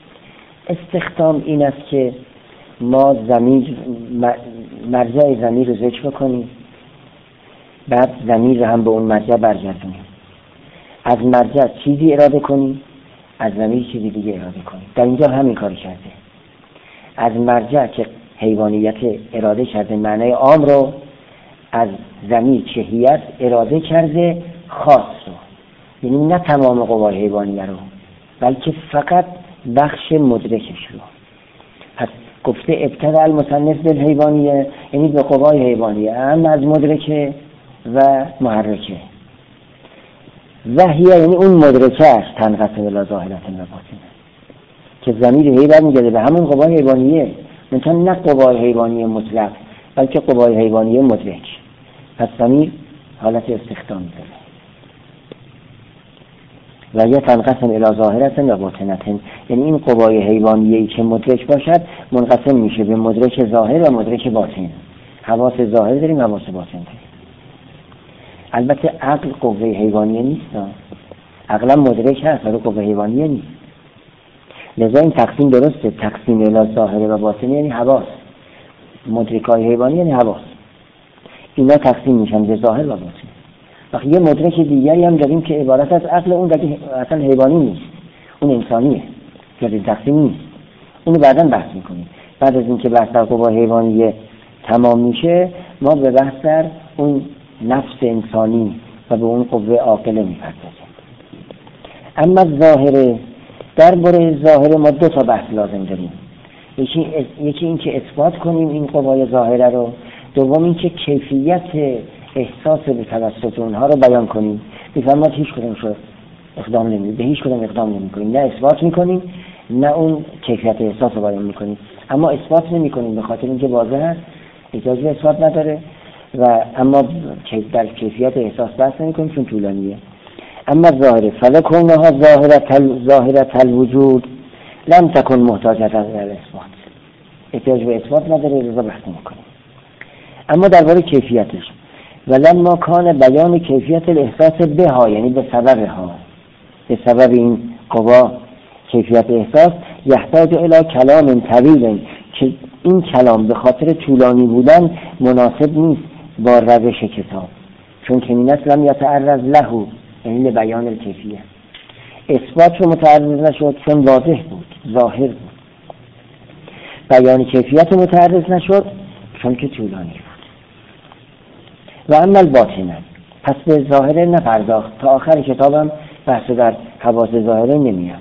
استخدام این است که ما ضمیر مرجع ضمیر رو ذکر بکنیم، بعد ضمیر رو هم به اون مرجع برگردونیم، از مرجع چیزی اراده کنیم، از ضمیر چیزی دیگه اراده کنیم. در اینجا همین کار کرده. از مرجع که حیوانیت اراده کرده معنای عام رو، از ضمیر چهیت اراده کرده خاص رو، یعنی نه تمام قوای حیوانیه رو بلکه فقط بخش مدرکش رو. پس گفته ابتداء المصنف بالحیوانیه، یعنی به قوای حیوانیه، اما از مدرکه و محرکه. وحیه یعنی اون مدرکه است، تنقسم الی ظاهرة و باطنه، که ضمیر هی برمیگرده به همون قوای حیوانیه، مثلا نه قوای حیوانیه مطلق بلکه قوای حیوانیه مدرک. پس ضمیر حالت استخدام داره. و یه تنقسم الی ظاهرة و باطنه، یعنی این قوای حیوانیه‌ای که مدرک باشد منقسم میشه به مدرک ظاهر و مدرک باطن. حواس ظاهر داریم، حواس باطن داریم. البته عقل قوه حیوانیه نیست، عقلا مدرک هست ولی قوه حیوانیه نیست. لذا این تقسیم درسته، تقسیم الی ظاهر و باطن یعنی حواس، مدرکای حیوانی یعنی حواس، اینا تقسیم میشن به ظاهر و باطن. وقتی یه مدرک دیگری هم داریم که عبارت از عقل، اون دیگه اصلا حیوانی نیست، اون انسانیه، که تقسیم نیست. اونو بعداً بحث میکنیم. بعد از اینکه بحث در قوا حیوانیه تمام میشه، ما به بحث در اون نفس انسانی و به اون قوه عاقله میپردازیم. اما ظاهره، درباره ظاهر ما دو تا بحث لازم داریم. یکی یکی این که اثبات کنیم این قوای ظاهره رو، دوم این که کیفیت احساس به توسط اونها رو بیان کنیم. مثلا ما هیچ کدوم رو اقدام نمی‌کنیم، به هیچ کدوم اقدام نمی‌کنیم، نه اثبات می‌کنیم نه اون کیفیت احساس رو بیان می‌کنیم. اما اثبات نمی‌کنیم به خاطر اینکه واضح است اجازه اثبات نداره، و اما در کیفیت احساس بحث نمی‌کنیم چون طولانیه. اما ظاهره فلکونها ظاهرة ظاهرة الوجود لم تكن محتاجة الى الاثبات، احتیاج به اثبات نداره، لذا بحث نمی‌کنیم. اما درباره کیفیتش، ولما کان بیان کیفیت الاحساس بها، یعنی به سبب ها، به سبب این قوا کیفیت احساس، یحتاج الی کلام طویل، که این کلام به خاطر طولانی بودن مناسب نیست با روش کتاب، چون که این اصلا یتعرض له، یعنی بیان الکیفیه. اثبات رو متعرض نشد چون واضح بود، ظاهر بود. بیان کیفیت متعرض نشد چون که طولانی بود. و اما الباطنه، پس به ظاهره نپرداخت. تا آخر کتابم بحث در حواس ظاهره نمیاد.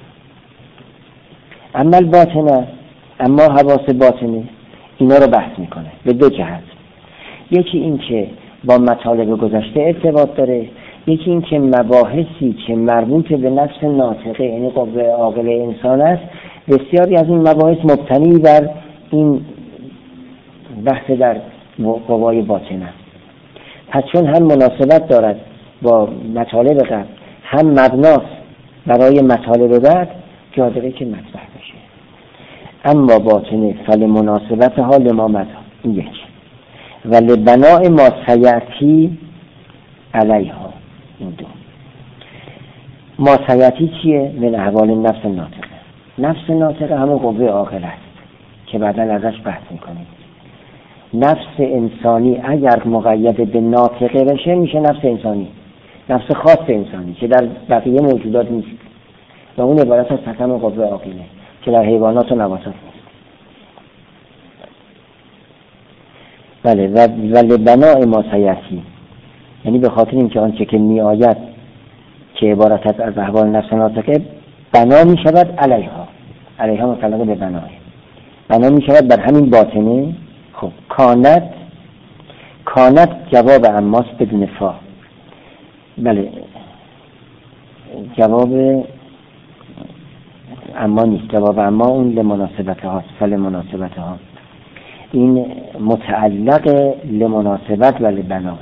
اما الباطنه، اما حواس باطنه اینا رو بحث میکنه به دو جهت. یکی این که با مطالب گذشته ارتباط داره، یکی این که مباحثی که مربوط به نفس ناطقه یعنی قوه عاقله انسان است، بسیاری از این مباحث مبتنی بر این بحث در قوای باطن است. پس چون هم مناسبت دارد با مطالب قبل، هم مبناست برای مطالب بعد، جا داره که مطرح بشه. اما باطنه فل مناسبت حال ما مدى، این یک، ولی بناء ما سیعتی علیها، این دو. ما سیعتی چیه؟ من احوال نفس ناطقه. نفس ناطقه همون قوه عاقله است که بعدا ازش بحث میکنیم. نفس انسانی اگر مقید به ناطقه بشه میشه نفس انسانی، نفس خاص انسانی که در بقیه موجودات نیست، و اون عبارت از تکم قوه عاقله که در حیوانات و نباتات نیست. بله، ولی بناء ما سیعتی، یعنی به خاطر اینکه آنچه که می آید که عبارت از احوال نفس ناطقه بنا می شود علیها، علیها مطلقه به بنای، بنا می شود بر همین باطنه. خب کانت، کانت جواب اماست بدون فا. بله، جواب اما نیست، جواب اما اون لمناسبت هاست، فلمناسبت ها، این متعلق لمناسبت و لبنای،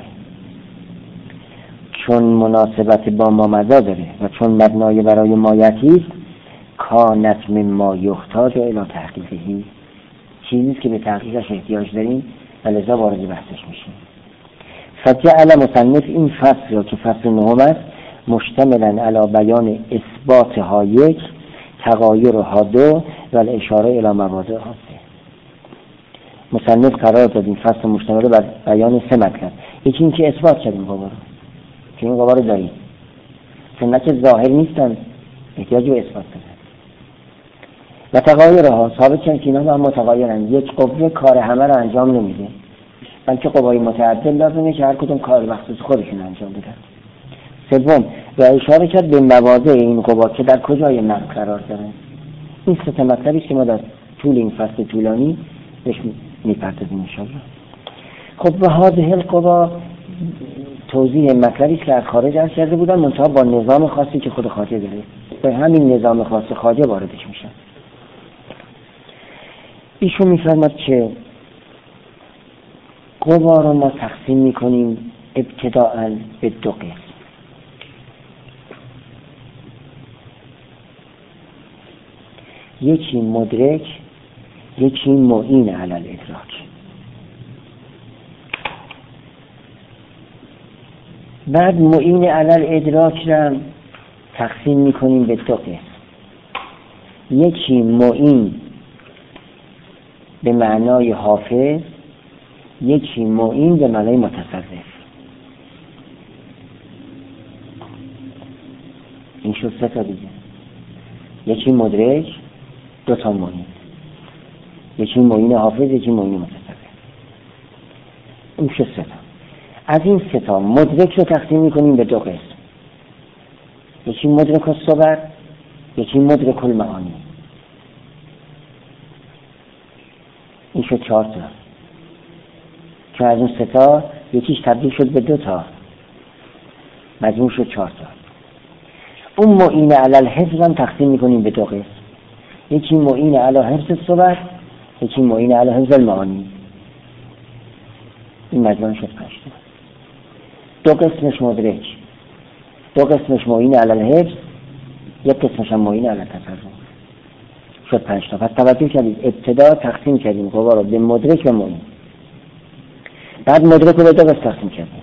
چون مناسبت با ما مزا داره و چون مبنای برای مایتیست، کانت من ما یحتاج الی تحقیقهی، چیزیست که به تحقیقش احتیاج داریم و لذا وارد بحثش میشیم. فجعل مصنف این فصل را که فصل نهم است مشتملا علی بیان اثباتها یک، تغایرها دو و الاشاره الی مواضعها سه. مصنف قرار داد این فصل مشتمل بر بیان سه مطلب. یکی این که اثبات کردیم قوا رو، که این قوا رو داریم، سنت ظاهر نیستن، احتیاج به اثبات دارن. و تغایرها ثابت کردن که اینا هم متغیرن، یک قوه کار همه رو انجام نمیده، بلکه قوای متعدد لازمه که هر کدوم کار مخصوص خودشون انجام بدن. سوم، و اشاره کرد به مواضع این قوا که در کجای مغز قرار دارن. این سه تا مطلبی که ما در طول این فصل طولانی بهش میپردازیم ان شاءالله. خب و هذه القوا توضیح مطلبی که از خارج عرض کرده بودن، منتها با نظام خاصی که خود خواجه داره، به همین نظام خاص خواجه واردش میشن. ایشون میفرماد که قوا رو ما تقسیم میکنیم ابتداءً به دو قسم. یکی مدرک، یکی معین علی الادراک. بعد معین علی الادراک را تقسیم میکنیم به دو قسم. یکی معین به معنای حافظ، یکی معین به معنای متصرف. این شد سه تا دیگه. یکی مدرک، دو تا معین. یکی معین حافظ، یکی معین متصرف. این شد سه تا. از این سه تا مدرک رو تقسیم میکنیم به دو قسم. یکی مدرک الصور، یکی مدرک المعانی. این شد چهار تا. که از اون سه تا یکیش تبدیل شد به دو تا، مجموع شد چهار تا. اون معین علی الحفظ هم تقسیم میکنیم به دو قسم. یکی معین علی حفظ الصور، یکی معین علی حفظ المعانی. این مجموع شد پنج تا. دو قسمش مدرک، دو قسمش معین علی الحفظ، یک قسمش هم معین علی التصرف. شد پنج تا. پس توجه کردید ابتدا تقسیم کردیم قوا رو به مدرک و معین. بعد مدرک رو به دو قسم تقسیم کردیم.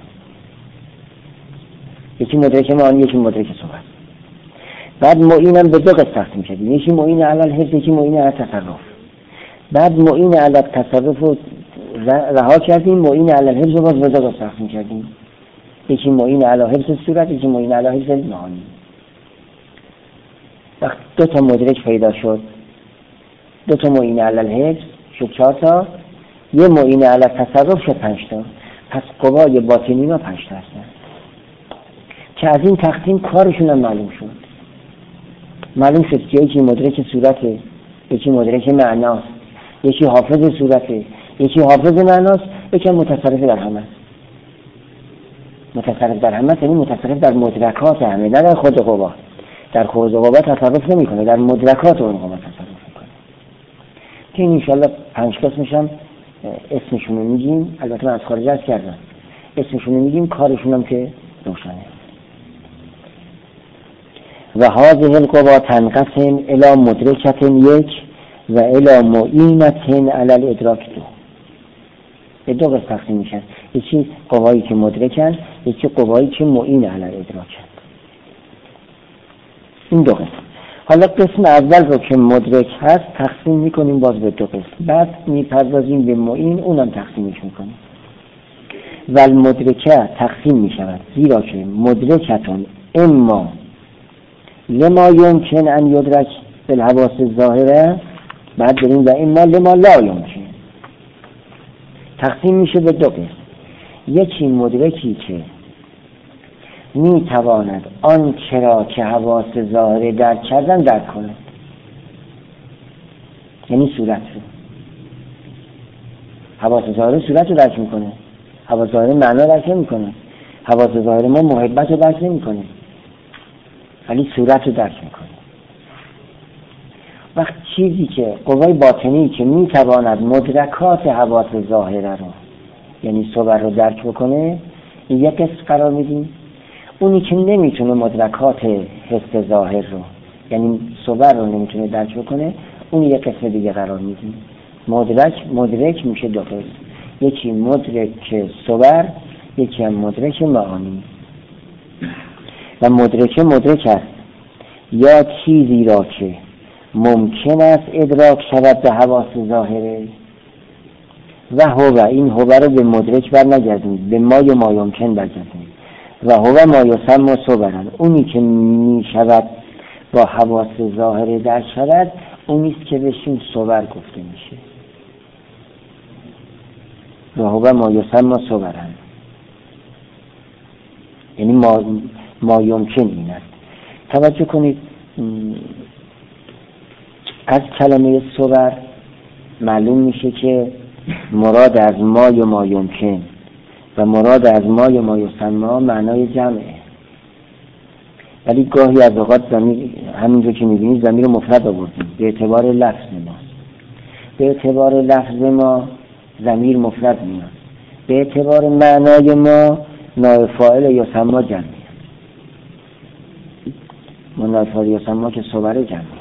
یکی مدرک معانی، یکی مدرک صور. بعد معین هم به دو قسم تقسیم کردیم. یکی معین علی الحفظ، یکی معین علی التصرف. بعد معین علی التصرف رو رها کردیم، معین علی الحفظ رو باز به دو قسم تقسیم کردیم. یکی معین علی حفظ صورت، یکی معین علی حفظ معانی. وقت دو تا مدرک پیدا شد، دو تا معین علی الحفظ شد چهار تا، یه معین علی التصرف شد پنج تا. پس قوای باطنی ما پنج تا هستن که از این تقسیم کارشون هم معلوم شد. معلوم شد که یکی مدرک صورته، یکی مدرک معناست، یکی حافظ صورته، یکی حافظ معناست، یکی متصرف در همه. متصرف در همه یعنی متصرف در مدرکات همه، نه در خود قوا. در خود قوا تصرف نمی کنه، در مدرکات اون قوا تصرف میکنه. که این انشاءالله پنج قسمش هم اسمشون رو میگیم، البته من از خارج از کردم اسمشون رو میگیم، کارشون هم که روشنه. و هذه القوا تنقسم الی مدرکت یک و الی معینت علی الادراک دو. به دو قسم تقسیم میشن. یکی قوایی که مدرکن، یکی قوایی که معین علی الادراکن. این دو قسم. حالا قسم اول رو که مدرک هست تقسیم میکنیم باز به دو قسم. بعد میپردازیم به معین، اونم تقسیمش میکنیم. و المدرکه تقسیم میشود زیرا که مدرکتون اما لما یمکن ان یدرک بالحواس الظاهره، بعد بریم و اما لما لا یمکن. تقسیم میشه به دو قسم. یکی مدرکی که میتواند آن چرا که حواس ظاهره درک کردن درک کند، یعنی صورت رو. حواس ظاهره صورت رو درک میکنه، حواس ظاهره معنا درک نمیکنه. حواس ظاهره ما محبت رو درک نمیکنه، ولی صورت رو درک میکنه. وقت چیزی که قوای باطنی که میتواند مدرکات حواس ظاهره رو، یعنی صور رو درک بکنه، این یک قسم قرار میدیم. اونی که نمیتونه مدرکات حس ظاهر رو، یعنی صور رو نمیتونه درک بکنه، اون یک قسم دیگه قرار میدیم. مدرک مدرک میشه دو قسم، یکی مدرک صور، یکی هم مدرک معانی. و مدرک مدرک است یا چیزی را که ممکن است ادراک شود به حواس ظاهره و هو، این هو رو به مدرک بر نگردونید، به ما یا ما یمکن برگردونید. و هو ما یسمى صورن، اونی که می شود با حواس ظاهره در شود، اونیست که بهشون صور گفته میشه. و هو ما یسمى صورن، یعنی ما, ما یمکن این است. توجه کنید، از کلمه صور معلوم میشه که مراد از ما یا ما یمکن و مراد از ما یا ما یسمى معنای جمعه، ولی گاهی از اوقات ضمیر، همینجور که میبینید ضمیر مفرد آوردیم به اعتبار لفظ ما، به اعتبار لفظ ما ضمیر مفرد میاد، به اعتبار معنای ما نائب فاعل یسمى جمعه، ما نائب فاعل یسمى که صور جمعه.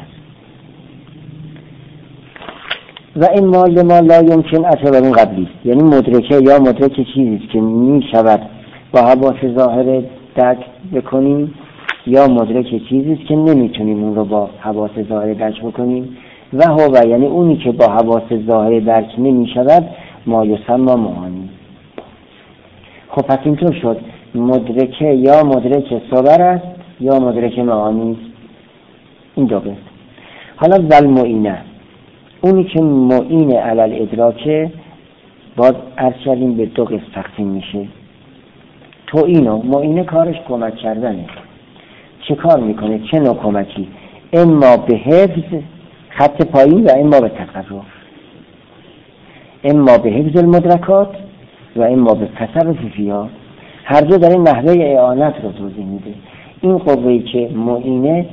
و این ما لما لا یمکن اثر اون قبلی است، یعنی مدرکه یا مدرک چیزی است که می شود با حواس ظاهره درک بکنیم، یا مدرک چیزی است که نمیتونیم اون رو با حواس ظاهره درک بکنیم. و هو، یعنی اونی که با حواس ظاهره درک نمی شود، ما یسمى معانی. خب پس اینطور شد مدرکه یا مدرک صور است یا مدرک معانی است. این دو قسم. حالا ول معینه، اونی که معین علی الادراکه، باز عرض کردیم به دو قسم تقسیم میشه. تو اینو معینه کارش کمک کردنه. چه کار میکنه؟ چه نوع کمکی؟ اما به حفظ خط پایین و اما به تصرف، اما به حفظ المدرکات و اما به تصرف فیها. هر دو در این نحوه اعانت رو توضیح میده. این قوهی که معینه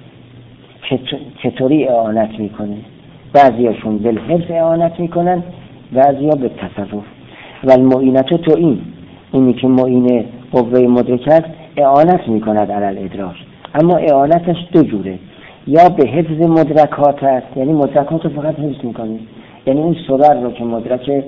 چطوری اعانت میکنه؟ بعضی هاشون به حفظ اعانت میکنن، بعضی ها به تصرف. و المعینت تو این، اونی که معینه قوه مدرکت اعانت میکند علی الادراک، اما اعانتش دو جوره، یا به حفظ مدرکات است، یعنی مدرکات رو فقط حفظ میکنه، یعنی اون صور رو که مدرک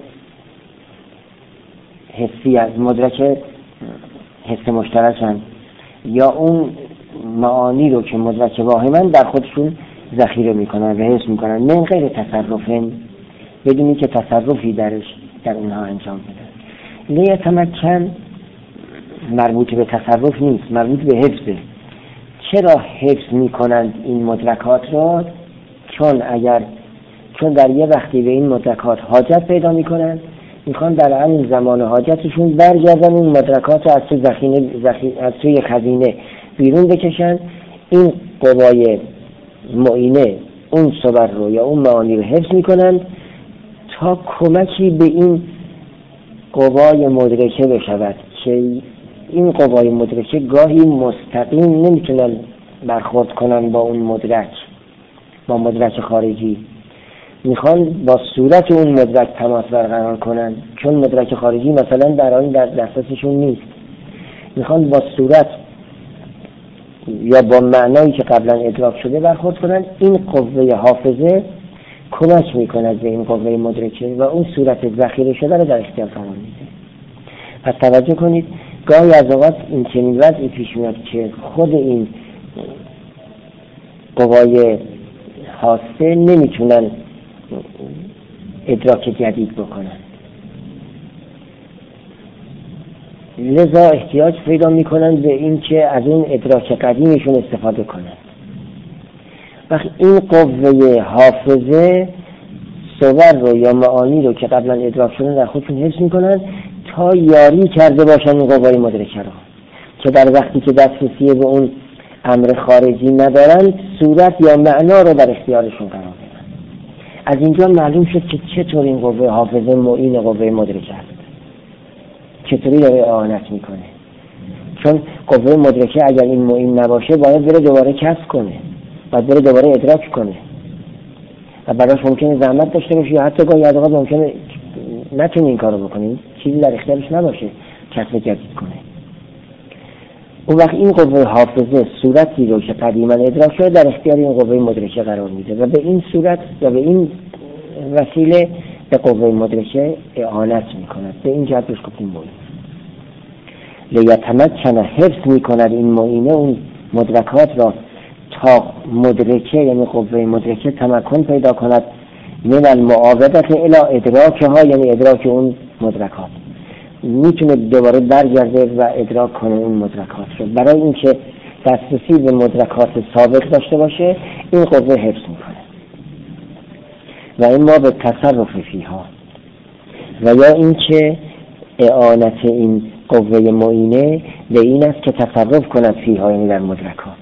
حسی است، مدرک حس مشترکن، یا اون معانی رو که مدرک واهمن در خودشون ذخیره میکنن و حفظ میکنن، من غیر تصرفن، بدونی که تصرفی درش در اونها انجام بده. لیتمکن مربوط به تصرف نیست، مربوط به حفظه. چرا حفظ میکنند این مدرکات رو؟ چون اگر چون در یه وقتی به این مدرکات حاجت پیدا میکنن، میخوان در همین زمان حاجتشون برگردن این مدرکات رو از توی ذخیره از توی خزینه بیرون بکشن. این قوای معینه اون صور رو یا اون معانی رو حفظ میکنن تا کمکی به این قوای مدرکه بشود که این قوای مدرکه گاهی مستقیم نمیتونن برخورد کنن با اون مدرک، با مدرک خارجی، میخوان با صورت اون مدرک تماس برقرار کنن، چون مدرک خارجی مثلا در آن در دسترسشون نیست، میخوان با صورت یا با معنایی که قبلا ادراک شده برخورد کنن. این قوه حافظه کمک میکند به این قوه مدرکه و اون صورت ذخیره شده رو در اختیار قرار میده. پس توجه کنید، گاهی از اوقات این چنین وضعی پیش میاد که خود این قوای حاسه نمیتونن ادراک جدید بکنن، لذا احتیاج پیدا میکنن به این که از اون ادراک قدیمشون استفاده کنن. وقتی این قوه حافظه صور رو یا معانی رو که قبلا ادراک شدن در خودشون حفظ میکنن تا یاری کرده باشن این قوای مدرکه رو، که در وقتی که دسترسی به اون امر خارجی ندارن صورت یا معنا رو در اختیارشون قرار بدن. از اینجا معلوم شد که چطور این قوه حافظه معین قوه مدرکه است، چطوری داره اعانت میکنه. چون قوه مدرکه اگر این معین نباشه باید بره دوباره کسب کنه، باید بره دوباره ادراک کنه و براش ممکنه زحمت داشته باشه، یا حتی گاهی از اوقات ممکنه نتونه این کارو بکنه، چیزی در اختیارش نباشه کسب جدید کنه. اون وقت این قوه حافظه صورتی رو که قدیما ادراک شده در اختیار این قوه مدرکه قرار میده و به این صورت و به این وسیله به قوه مدرکه اعانت میکند. به این جهت بهش گفتیم معین. لیتمکن حفظ میکند این معینه اون مدرکات را تا مدرکه یعنی قوه مدرکه تمکن پیدا کند من المعاودت الی ادراکها یعنی ادراک اون مدرکات، میتونه دوباره برگرده و ادراک کنه اون مدرکات رو. برای اینکه دسترسی به مدرکات ثابت داشته باشه این قوه حفظ میکنه. و این ما به تصرف فیها و یا اینکه اعانت این قوه معینه به این است که تصرف کند فیها یعنی در مدرکات.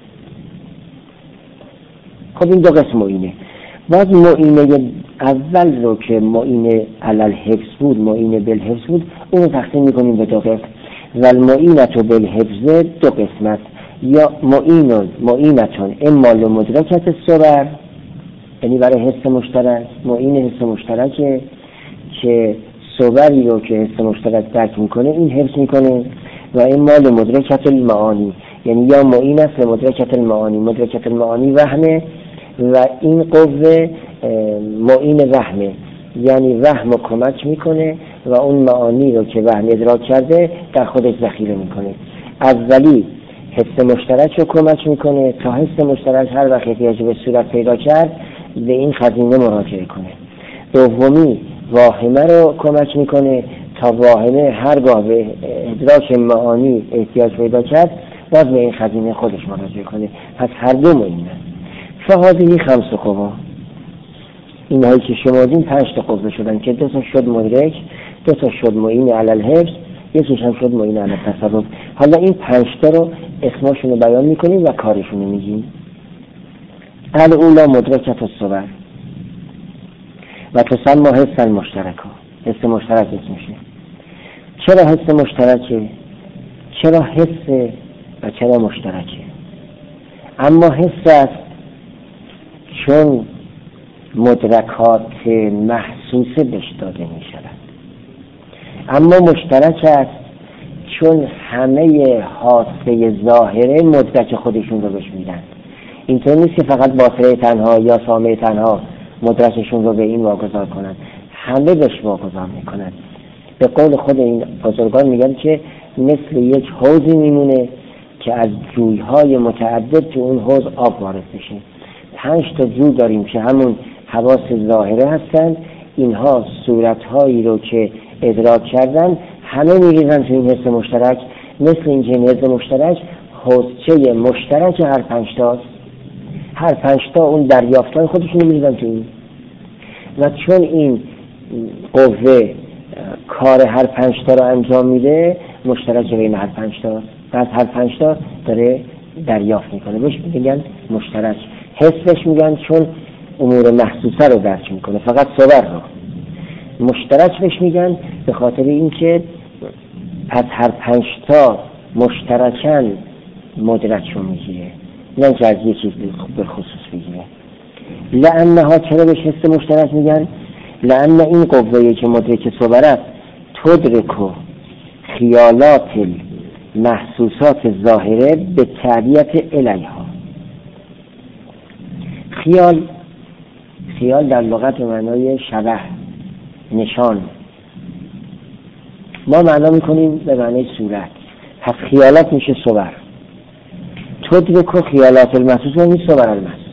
خب این دو قسم معینه. باز معینه اول رو که معینه علل حفظ بود، معینه بالحفظ بود، اون رو تقسیم میکنیم به دو قسم. و المعینت بالحفظ دو قسمت، یا معینون معینتون اما لمدرکت الصور یعنی برای حس مشترک، معین حس مشترکه که صوری رو که حس مشترک درک میکنه این حفظ میکنه. و اما لمدرکت المعانی یعنی یا معین است لمدرکت المعانی، مدرکت المعانی وهمه و این قوه معین وهمه یعنی وهم رو کمک میکنه و اون معانی رو که وهم ادراک کرده در خودش ذخیره میکنه. اولی حس مشترک رو کمک میکنه تا حس مشترک هر وقت احتیاج به صورت پیدا کرد به این خزینه مراجعه کنه. دومی واهمه رو کمک میکنه تا واهمه هرگاه به ادراک معانی احتیاج پیدا کرد باز به این خزینه خودش مراجعه کنه. پس هر دو معینه. فهذه خمس قوا، اینهایی که شمردیم پنج تا قوه شدن که دو تا شد مدرک، دو تا شد معین علی الحفظ، یکیش هم شد معین علی التصرف. حالا این پنج تا رو اسمشون رو بیان میکنیم و کارشون رو میگیم. الاولی مدرکت الصور و تسمى حس المشترک، حس مشترک اسمشه. چرا حس مشترکه؟ چرا حس و چرا مشترکه؟ اما حس است چون مدرکات محسوسه بهش داده می شود. اما مشترک است چون همه حاسه ظاهره مدرک خودشون رو بهش میدن. اینطور نیست که فقط باصره تنها یا سامع تنها مدرکشون رو به این واگذار کنن، همه بهش واگذار میکنن. به قول خود این بزرگان میگن که مثل یک حوضی میمونه که از جویهای متعدد تو اون حوض آب وارد بشه. پنج تا جو داریم که همون حواس ظاهره هستن، اینها صورتهایی رو که ادراک کردن همه میریزن تو این حس مشترک. مثل این که حس مشترک حوضچه مشترک هر پنج تاست، هر پنج تا اون دریافتان خودشون میریزن تو این. و چون این قوه کار هر پنج تا رو انجام میده مشترک بین هر پنج تا، از هر پنج تا داره دریافت میکنه، بهش میگن مشترک. حسش میگن چون امور محسوسه رو درک میکنه، فقط صور رو. مشترک بهش میگن به خاطر اینکه از هر پنج تا مشترکاً مدرک رو میگیره، نه که از یه چیز به خصوص بگیره. لانها چرا بهش حس مشترک میگن؟ لان این قوه‌ای که مدرک صور است تدرک و خیالات محسوسات ظاهره به تعبیت الیها. خیال خیال در لغت به معنای شبه، نشان، ما معنا میکنیم به معنای صورت. پس خیالات میشه صور. تدرک و خیالات المحسوسات یعنی صور المحسوسات،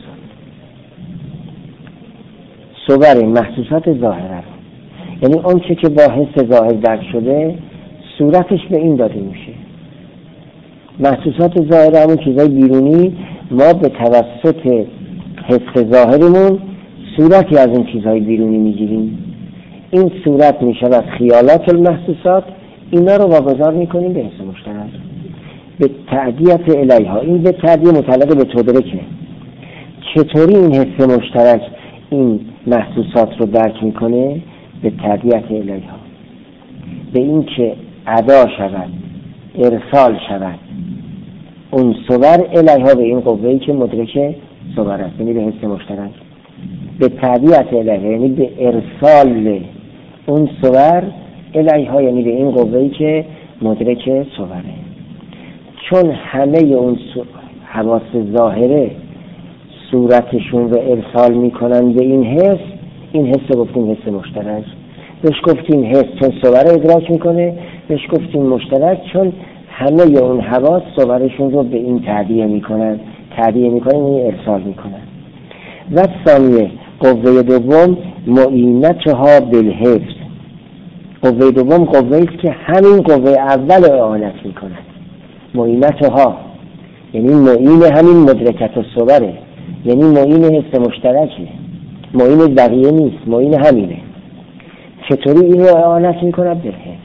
صور محسوسات ظاهره، یعنی اون چه که با حس ظاهر درک شده صورتش به این داده میشه. محسوسات ظاهره همون چیزای بیرونی، ما به توسط حس ظاهرمون صورتی از اون چیزهای بیرونی میگیریم. این صورت میشود خیالات المحسوسات، اینا رو واگذار میکنیم به حس مشترک به تعدیت الیها. این به تعدیه متعلق به تدرکه. چطوری این حس مشترک این محسوسات رو درک میکنه؟ به تعدیت الیها، به این که ادا شود، ارسال شود اون صور الیها به این قوه‌ای که مدرک صور است، یعنی به حس مشترک. به تعدیت الیها یعنی به ارسال اون صور الیها، یعنی به این قوه‌ای که مدرک صوره. چون همه اون حواس ظاهره صورتشون رو ارسال میکنن به این حس، این حس رو گفتیم حس مشترک. بهش گفتیم حس چون صور رو ادراک میکنه، بهش گفتیم مشترک چون همه اون حواس صورشون رو به این تعبیه میکنن تعبیه میکنن یعنی ارسال میکنن. و ثانیه قوه دوم معینتها بالحفظ. قوه دوم قوه است که همین قوه اول اعانت میکنن. معینتها یعنی معین همین مدرکت الصوره، یعنی معین حس مشترکه، معین بقیه نیست، معین همینه. چطوری این رو اعانت میکند؟ بالحفظ،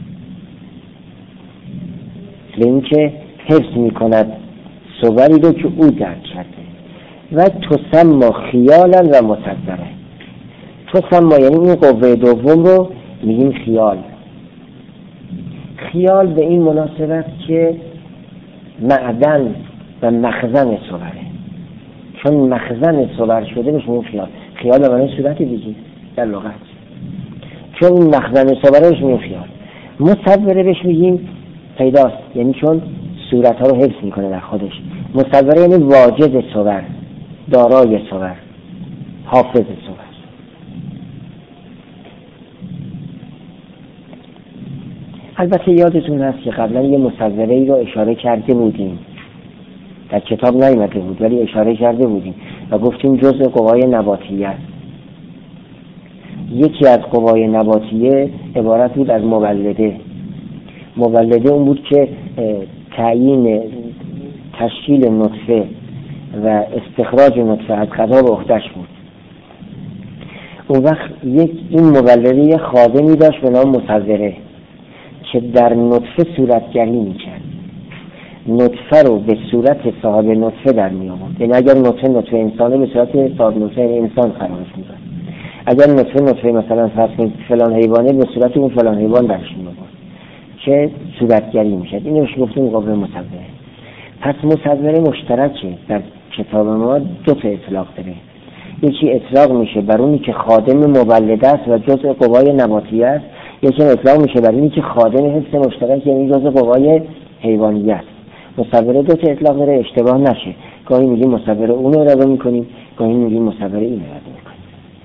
به این که حفظ میکند صوری رو که او درک کرده. و تسمى خیالا و مصوره. تسمى یعنی این قوه دوم رو میگیم خیال. خیال به این مناسبت که معدن و مخزن صوره، چون مخزن صور شده بهش میگیم خیال. خیال به معنی صورت دیگه در لغت، چون این مخزن صوره بهش میگیم خیال. مصوره بهش میگیم پیداست، یعنی چون صورت ها رو حفظ میکنه در خودش. مصوره یعنی واجد صور، دارای صور، حافظ صور. البته یادتون هست که قبلا یه مصوره ای رو اشاره کرده بودیم، در کتاب نیامده بود ولی اشاره کرده بودیم و گفتیم جزء قوای نباتیه است. یکی از قوای نباتیه عبارت بود از مولده. مولده اون بود که تعیین تشکیل نطفه و استخراج نطفه از غذا به عهده‌اش بود. اون وقت یک این مولده خادمی داشت به نام مصوره که در نطفه صورتگری میکرد. نطفه رو به صورت صاحب نطفه در می آورد. یعنی اگر نطفه نطفه انسانه به صورت صاحب نطفه انسان قرارش میداد. اگر نطفه نطفه مثلا فرض کنید فلان حیوانه به صورت اون فلان حیوان درش می آورد که صورتگری میشد. اینو بهش گفتیم قوه مصوره. پس مصوره مشترکه در کتاب ما، دو تا اطلاق داره. یکی اطلاق میشه بر اونی که خادم مولده است و جزء قوای نباتیه است، یکی اطلاق میشه بر اونی که خادم حس مشترک یعنی جزء قوای حیوانیه است. مصوره دو تا اطلاق داره، اشتباه نشه. گاهی میگیم مصوره اون رو اراده میکنیم، گاهی میگیم مصوره این رو اراده میکنیم.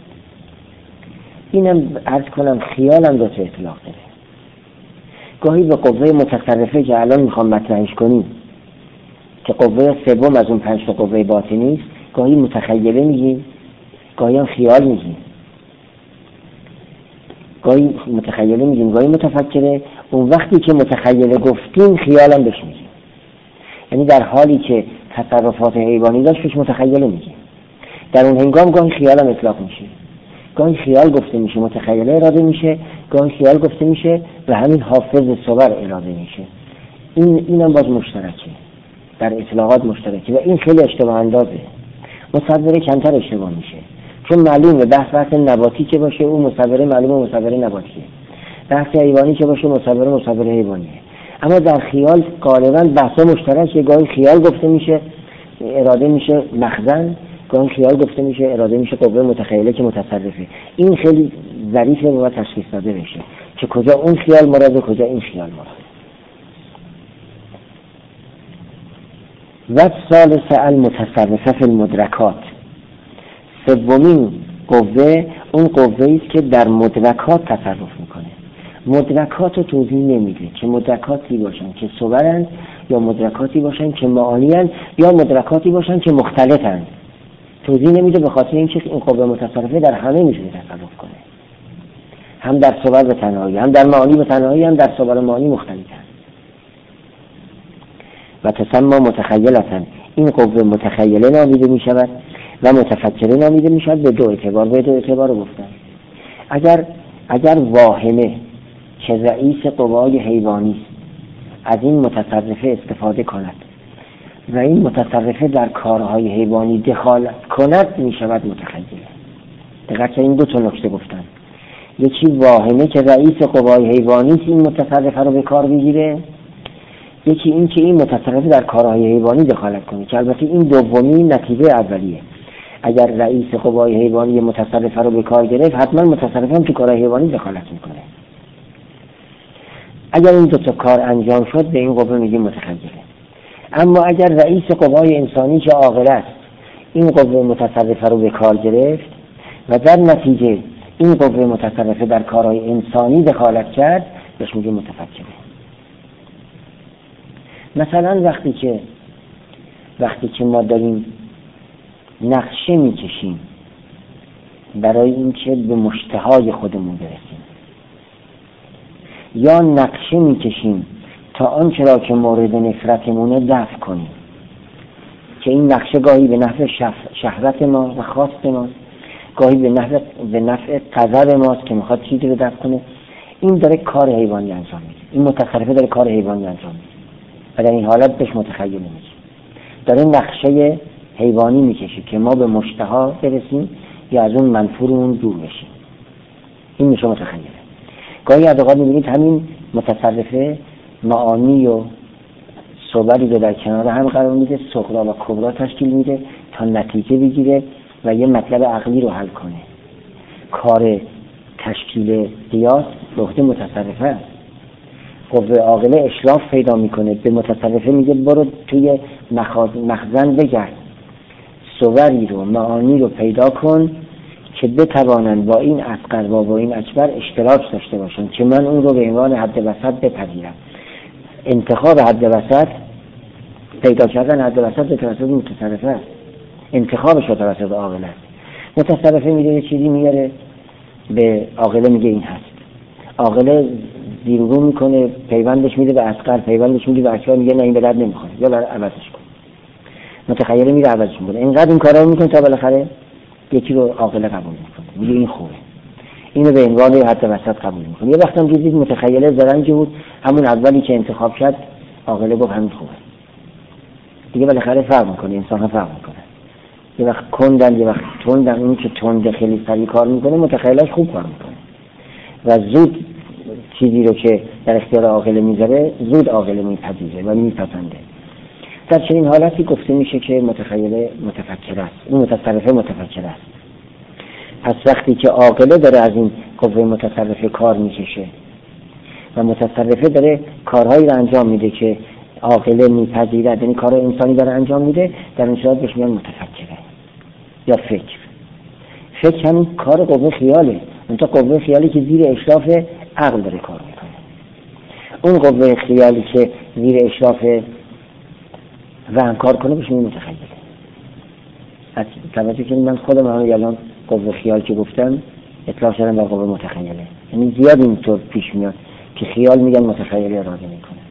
اینم عرض کنم خیالم دو تا اطلاق داره. گاهی به قوه متصرفه که الان میخوام مطرحش کنیم که قوه سوم از اون پنج تا قوه باطنی است، گاهی متخیله میگیم، گاهی هم خیال میگیم. گاهی متخیله میگیم، گاهی متفکره. اون وقتی که متخیله گفتیم خیالم بهش میگیم، یعنی در حالی که تصرفات حیوانی داشت بهش متخیله میگیم. در اون هنگام گاهی خیالم اطلاق میشه، گاهی خیال گفته میشه متخیله اراده میشه، گاهی خیال گفته میشه و همین حافظ صور اراده میشه. این اینم باز مشترکه، در اطلاقات مشترکه و این خیلی اشتباه اندازه. مصوره کمتر اشتباه میشه چون معلومه بحث بحث نباتی که باشه اون مصوره معلومه مصوره نباتیه، بحث حیوانی که باشه مصوره مصوره حیوانیه. اما در خیال غالبا بحث مشترکه، گاهی خیال گفته میشه اراده میشه مخزن، گاهی خیال گفته میشه اراده میشه قوه متخیله که متصرفه. این خیلی ظریفه و تشخیص داده بشه که کجا اون خیال مراده کجا این خیال مراده. و ثالث المتصرفه فی المدرکات. سومین قوه اون قوه است که در مدرکات تصرف میکنه. مدرکات رو توضیح نمیده که مدرکاتی باشن که صورند یا مدرکاتی باشن که معانی‌اند یا مدرکاتی باشن که مختلفند. توضیح نمیده به خاطر اینکه این قوه متصرفه در همه میتونه تصرف کنه، هم در صور به تنهایی، هم در معانی به تنهایی، هم در صور معانی مختلفند. و تسمى متخیلتن، این قوه متخیله نامیده میشود و متفکره نامیده میشود به دو اعتبار. به دو اعتبار رو گفتن. اگر اگر واهمه که رئیس قوای حیوانی از این متصرفه استفاده کند و این متصرفه در کارهای حیوانی دخالت کند میشود متخیله. دقیقاً این دو تا نکته گفتن. یکی واهمه که رئیس قوای حیوانی این متصرفه رو به کار بگیره، یکی این که این متصرفه در کارهای حیوانی دخالت کنه که البته این دومی نتیجه اولیه. اگر رئیس قوای حیوانی متصرفه رو به کار گرفت حتما متصرفه هم تو کارهای حیوانی دخالت میکنه. اگر این دو تا کار انجام شد به این قوه میگیم متخیله. اما اگر رئیس قوای انسانی که عاقل است این قوه متصرفه رو به کار گرفت و در نتیجه این قوه متصرفه در کارهای انسانی دخالت کرد بهش میگیم متفکره. مثلا وقتی که وقتی که ما داریم نقشه میکشیم برای اینکه به مشتهای خودمون برسیم، یا نقشه میکشیم تا آنچه را که مورد نفرتمونه دفع کنیم، که این نقشه گاهی به نفع شهوت ما و خواست ماست، گاهی به نفع به نفع غضب ماست که میخواد چیزی رو دفع کنه. این داره کار حیوانی انجام میده، این متصرفه داره کار حیوانی انجام میده و در این حالت بهش متخیل نمیشه، داره نقشه حیوانی میکشه که ما به مشتها برسیم یا از اون منفورمون دور بشیم. این میشه متخیله. گاهی از اوقات میبینید همین متصرفه معانی و صوبری رو در کنار هم قرار میده، صغرا و کبرا تشکیل میده تا نتیجه بگیره و یه مطلب عقلی رو حل کنه. کار تشکیل قیاس به عهده متصرفه است. قوه عاقله اشراف پیدا میکنه، به متصرفه میگه برو توی مخزن بگرد، صوری رو معانی رو پیدا کن که بتوانند با این اصغر و با این اکبر اشتراک داشته باشن که من اون رو به عنوان حد وسط بپذیرم. انتخاب حد وسط، پیدا کردن حد وسط به توسط متصرفه است، انتخابش به توسط عاقله است. متصرفه میگه یه چیزی میاره به عاقله میگه این هست، عاقله زیرو میکنه، پیوندش میده به اصغر، پیوندش میده به اکبر، میگه نه این به درد نمیخوره یا برای عوضش کن. متخیله میره عوضش میکنه، اینقدر این کارا رو میکنه تا بالاخره یکی رو عاقله قبول میکنه، میگه این خوبه، اینو به عنوان حد وسط قبول میکنه. یه وقت هم دیدید متخیله زرنگی بود، همون اولی که انتخاب کرد عاقله گفت همین خوبه. دیگه بالاخره فرق میکنه، انسان ها فرق میکنه، یه وقت کندن یه وقت تندن. اون که تند خیلی سریع کار میکنه متخیلش خوب کار میکنه و زود چیزی رو که در اختیار عاقله میذاره زود عاقله میپذیره و میپسنده. در چنین حالتی گفته میشه که متخیله متفکر است، این متصرفه متفکر است. پس وقتی که عاقله داره از این قوه متصرفه کار میکشه و متصرفه داره کارهایی رو انجام میده که عاقله میپذیرد، یعنی کار انسانی داره انجام میده، در این صورت بهش میگن متفکره یا فکر. فکر همین کار قوه خیاله، اون تا قوه خیالی که زیر اشراف عقل داره کار میکنه. اون قوه خیالی که زیر اشراف وهم کار کنه بهش میگن متخیله. از توجه که من خودم همه الان قوه خیال که گفتم اطلاق شدم بر قوه متخیله، یعنی زیاد اینطور پیش میاد که خیال میگن متخیله اراده میکنه.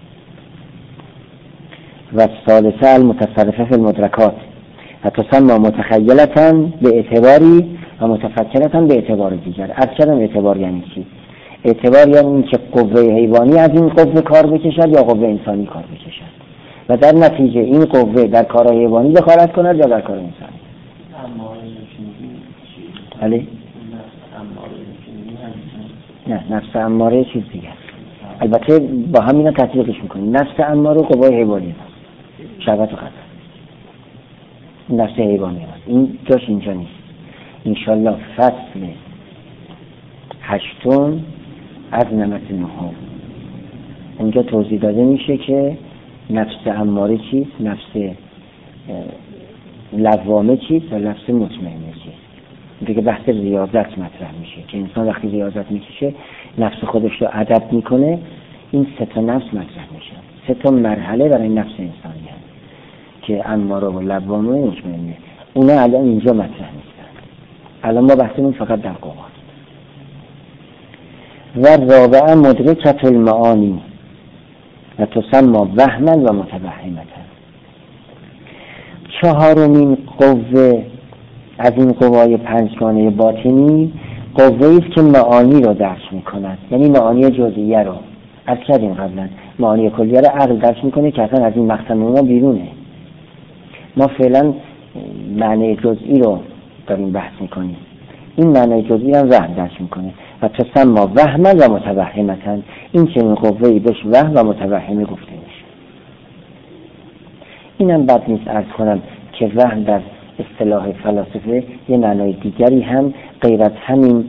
و ثالثه المتصرفه فی المدرکات و تسمى متخیلتا به اعتباری و متفکرتا به اعتبار دیگر. از چرا اعتبار یعنی چی؟ اعتبار یعنی این که قوه حیوانی از این قوه کار بکشد یا قوه انسانی کار بکشد و در نتیجه این قوه در کار حیوانی دخالت کند یا در کار انسانی. بله؟ نه، نفس اماره چیز دیگه. البته با همینا تطبیقش میکنیم. نفس اماره قوه حیوانی هست، شهوت و غضب. نفس حیوانی هست. این جاش اینجا نیست. انشالله فصل هشتم از نمت نهم اونجا توضیح داده میشه که نفس اماره چیست، نفس لوامه چیست و نفس مطمئنه چیست. دیگه بحث ریاضت مطرح میشه که انسان وقتی ریاضت میکشه نفس خودش رو ادب میکنه، این سه تا نفس مطرح میشه، سه تا مرحله برای نفس انسانی هست که اماره و لوامه و مطمئنه. اونا الان اینجا مطرح نیستن، الان ما بحثمون فقط در قواست. و رابعه مدرکت المعانی و تسمى وهما و متوهمتا. چهارمین قوه از این قوای پنجگانه باطنی قوه‌ای است که معانی رو درک می‌کند، یعنی معانی جزئیه رو. از کردیم قبلا معانی کلیه رو عقل درک می‌کنه که اصلا از این مخزن ما بیرونه. ما فعلا معنی جزئی رو داریم بحث می‌کنیم، این معنی جزئی هم وهم درک می‌کنه. و تسمى وهما و متوهمتا، این که این قوه‌ای بهش وهم و متوهمه گفته میشه. اینم بد نیست عرض کنم که وهم در اصطلاح فلاسفه یه معنای دیگری هم غیر از همین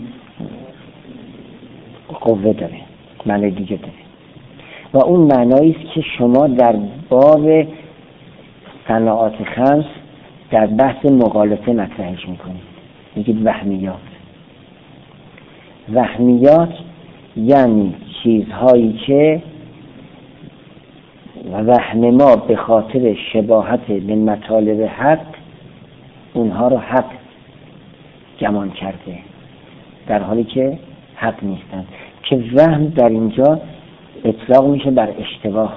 قوه داره، معنای دیگه داره و اون معنایی است که شما در باب صناعات خمس در بحث مغالطه مطرحش میکنید، میگید وهمیات. وهمیات یعنی چیزهایی که و وهم ما به خاطر شباهت به مطالب حق اونها رو حق گمان کرده در حالی که حق نیستن، که وهم در اینجا اطلاق میشه بر اشتباه،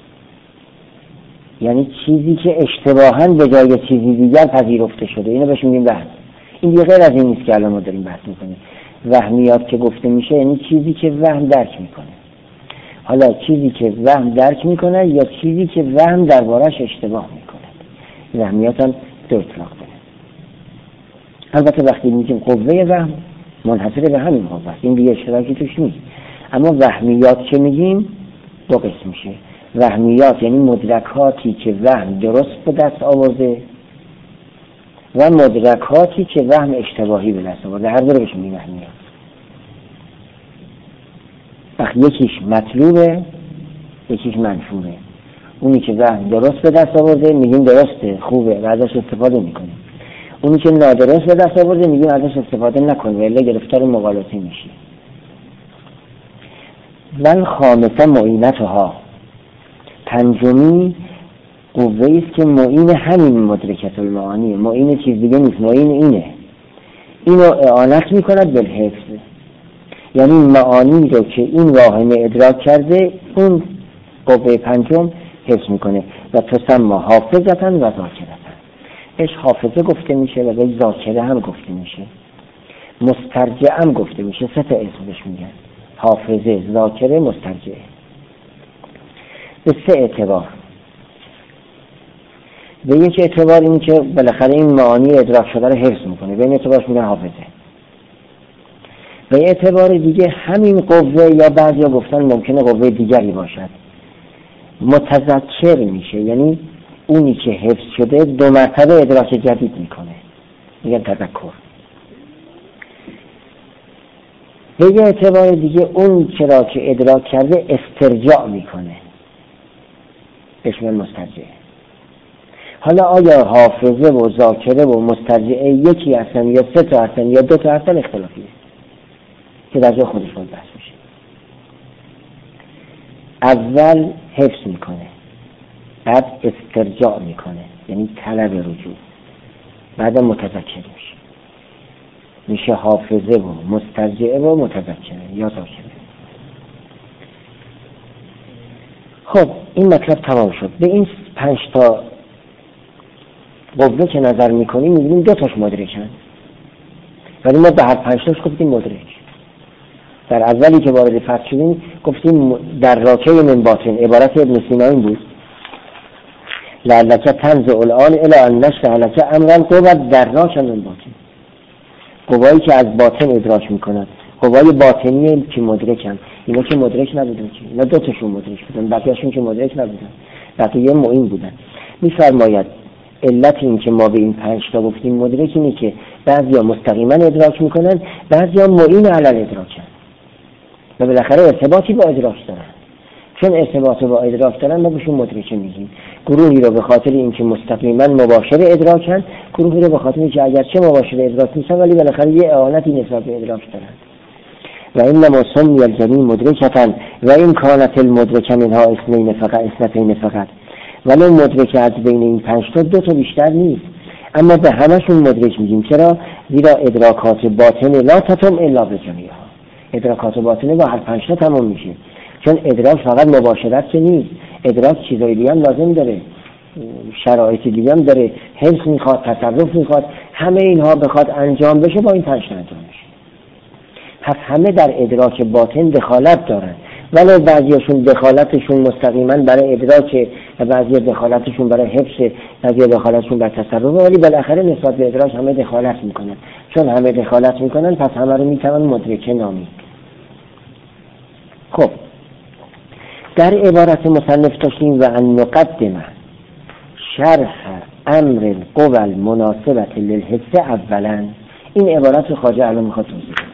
یعنی چیزی که اشتباهاً به جای چیزی دیگر پذیرفته شده، اینو بهش میگیم وهم. این دیگه غیر از این نیست که الان ما داریم بحث میکنیم. وهمیات که گفته میشه یعنی چیزی که وهم درک میکنه. حالا چیزی که وهم درک میکنه یا چیزی که وهم دربارش اشتباه میکنه، وهمیات هم دو اطلاق داره. البته وقتی میگیم قوه وهم منحصر به همین قوه است، این دیگه اشتراکی توش نیست. اما وهمیات که میگیم دو قسم میشه. وهمیات یعنی مدرکاتی که وهم درست به دست آورده و مدرکاتی که وهم اشتباهی به دست آورده، هر دو رو بهش میگیم وهمیات. وقتی یکیش مطلوبه یکیش منفوره. اونی که وهم درست به دست آورده میگیم درسته، خوبه و ازش استفاده میکنیم. اونی که نادرست به دست آورده میگیم ازش استفاده نکن ولی گرفتار مغالطه میشی. ول خامسه معینتها، پنجمی قوه است که معین همین مدرکت المعانی، معین چیز دیگه نیست، معین اینه، اینو اعانت میکند بالحفظ، یعنی معانی رو که این واهمه ادراک کرده اون قوه پنجم حفظ میکنه. و تسمى حافظتا و ذاکرتا، اش حافظه گفته میشه و به ذاکره هم گفته میشه، مسترجع هم گفته میشه. سه تا اسم بهش میگن، حافظه، ذاکره، مسترجع. به سه اعتبار. به یک اعتبار این که بالاخره این معانی ادراک شده رو حفظ میکنه، به این اعتبارش میگن حافظه. به اعتبار دیگه همین قوه یا بعضیا گفتن ممکنه قوه دیگری باشد، متذکر میشه، یعنی اونی که حفظ شده دو مرتبه ادراک جدید میکنه، میگن تذکر. به یه اعتبار دیگه اون چرا که ادراک کرده استرجاع میکنه، اسم مسترجع. حالا آیا حافظه و ذاکره و مسترجعه یکی هستن یا سه تا هستن یا دو تا هستن اختلافیه که در جا خودش باید بحث میشه. اول حفظ میکنه، بعد استرجاع میکنه یعنی طلب رجوع، بعد متذکر میشه. میشه حافظه و مسترجعه و متذکره یا ذاکره. خب این مطلب تمام شد. به این پنج تا قوه که نظر میکنیم میبینیم دو تاش مدرکن، ولی ما به هر پنج تاش گفتیم مدرک. در اولی که وارد فصل شدیم گفتیم در راکه من باطن، عبارت ابن سینا این بود لعلک تنزع الان الی ان نشرح لک امرا قوت در راکه من باطن، قوایی که از باطن ادراک میکنن، قوای باطنی که مدرکن. اینا که مدرک نبودن، که اینا دو تاشون مدرک بودن، بقیه‌شون که مدرک نبودن، بقیه معین بودن. میفرماید علت این که ما به این پنج تا گفتیم مدرک اینه که بعضیا مستقیما ادراک میکنن، بعضیا معین علی الادراکن و بالاخره ارتباطی با ادراک دارن. چون ارتباط با ادراک دارن ما بهشون مدرک میگیم. گروهی رو به خاطر اینکه مستقیما مباشر ادراکن، گروهی رو به خاطر اینکه اگرچه مباشر ادراک نیستن ولی بالاخره یه اعانتی نسبت به ادراک دارن. و اینما سمی الجمی مدرکتن و این کانت المدرکه منها اثنین فقط اثنتین فقط، ولی مدرک از بین این پنج تا دو تا بیشتر نیست، اما به همشون مدرک میگیم. چرا؟ زیرا ادراکات باطن لا تتم الا بجمیعها، ادراکات باطنه با هر پنج تا تمام میشه. چون ادراک فقط مباشرت که نیست، ادراک چیزای دیگه هم لازم داره، شرایط دیگه هم داره، حفظ میخواد، تصرف میخواد، همه اینها بخواد انجام بشه با این پنج تا انجام بشه. پس همه در ادراک باطن دخالت دارن، ولی بعضیاشون دخالتشون مستقیما برای ادراک و بعضی دخالتشون برای حفظ، بعضی دخالتشون برای تصرف، ولی بالاخره نسبت به ادراک همه دخالت میکنن. چون همه دخالت میکنن پس همه رو میتونن مدرکه نامید. خب در عبارت مصنف داشتیم و ان نقدم شرح امر القوى المناسبة للحس اولا. این عبارت رو خواجه الان میخواد توضیح بده.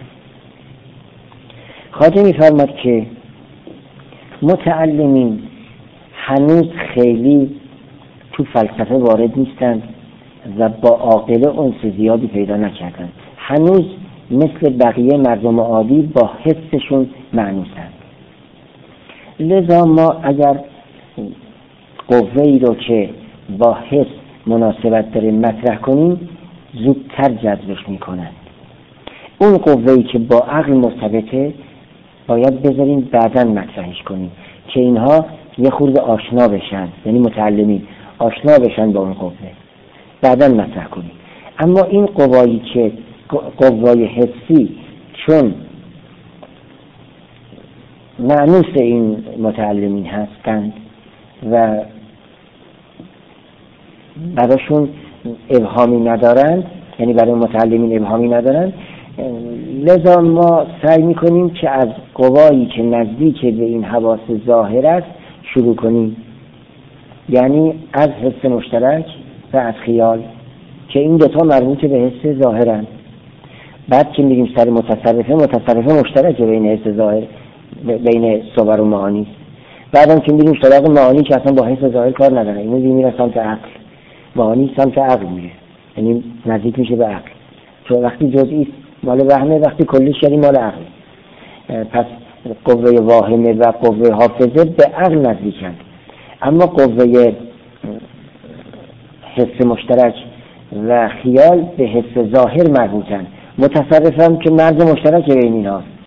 خواجه میفرماد که متعلمین هنوز خیلی تو فلسفه وارد نیستند و با عاقله انس زیادی پیدا نکردند، هنوز مثل بقیه مردم عادی با حسشون معنوسند. لذا ما اگر قوه‌ای رو که با حس مناسبت داره مطرح کنیم زودتر جذبش میکنن. اون قوه‌ای که با عقل مرتبطه باید بذاریم بعداً مطرحش کنیم که اینها یه خورده آشنا بشن، یعنی متعلمین آشنا بشن با اون قوه، بعداً مطرح کنیم. اما این قوایی که قوای حسی چون مانوس این متعلمین هستند و براشون ابهامی ندارند، یعنی برای متعلمین ابهامی ندارند، لذا ما سعی میکنیم که از قوایی که نزدیک به این حواس ظاهر است شروع کنیم، یعنی از حس مشترک و از خیال که این دوتا مربوط به حس ظاهرند. بعد که میریم سر متصرفه، متصرفه مشترکه بین حس ظاهر بین صور و معانی. بعدم که میریم سراغ معانی که اصلا با حس ظاهر کار نداره، اینو میره سمت عقل، معانی سمت عقل میره، یعنی نزدیک میشه به عقل، چون وقتی جزئی مال وهمه، وقتی کلیش یعنی مال عقل. پس قوه واهمه و قوه حافظه به عقل نزدیکند، اما قوه حس مشترک و خیال به حس ظاهر مربوطن. متصرف هم که مرز مشترک بین ایناست،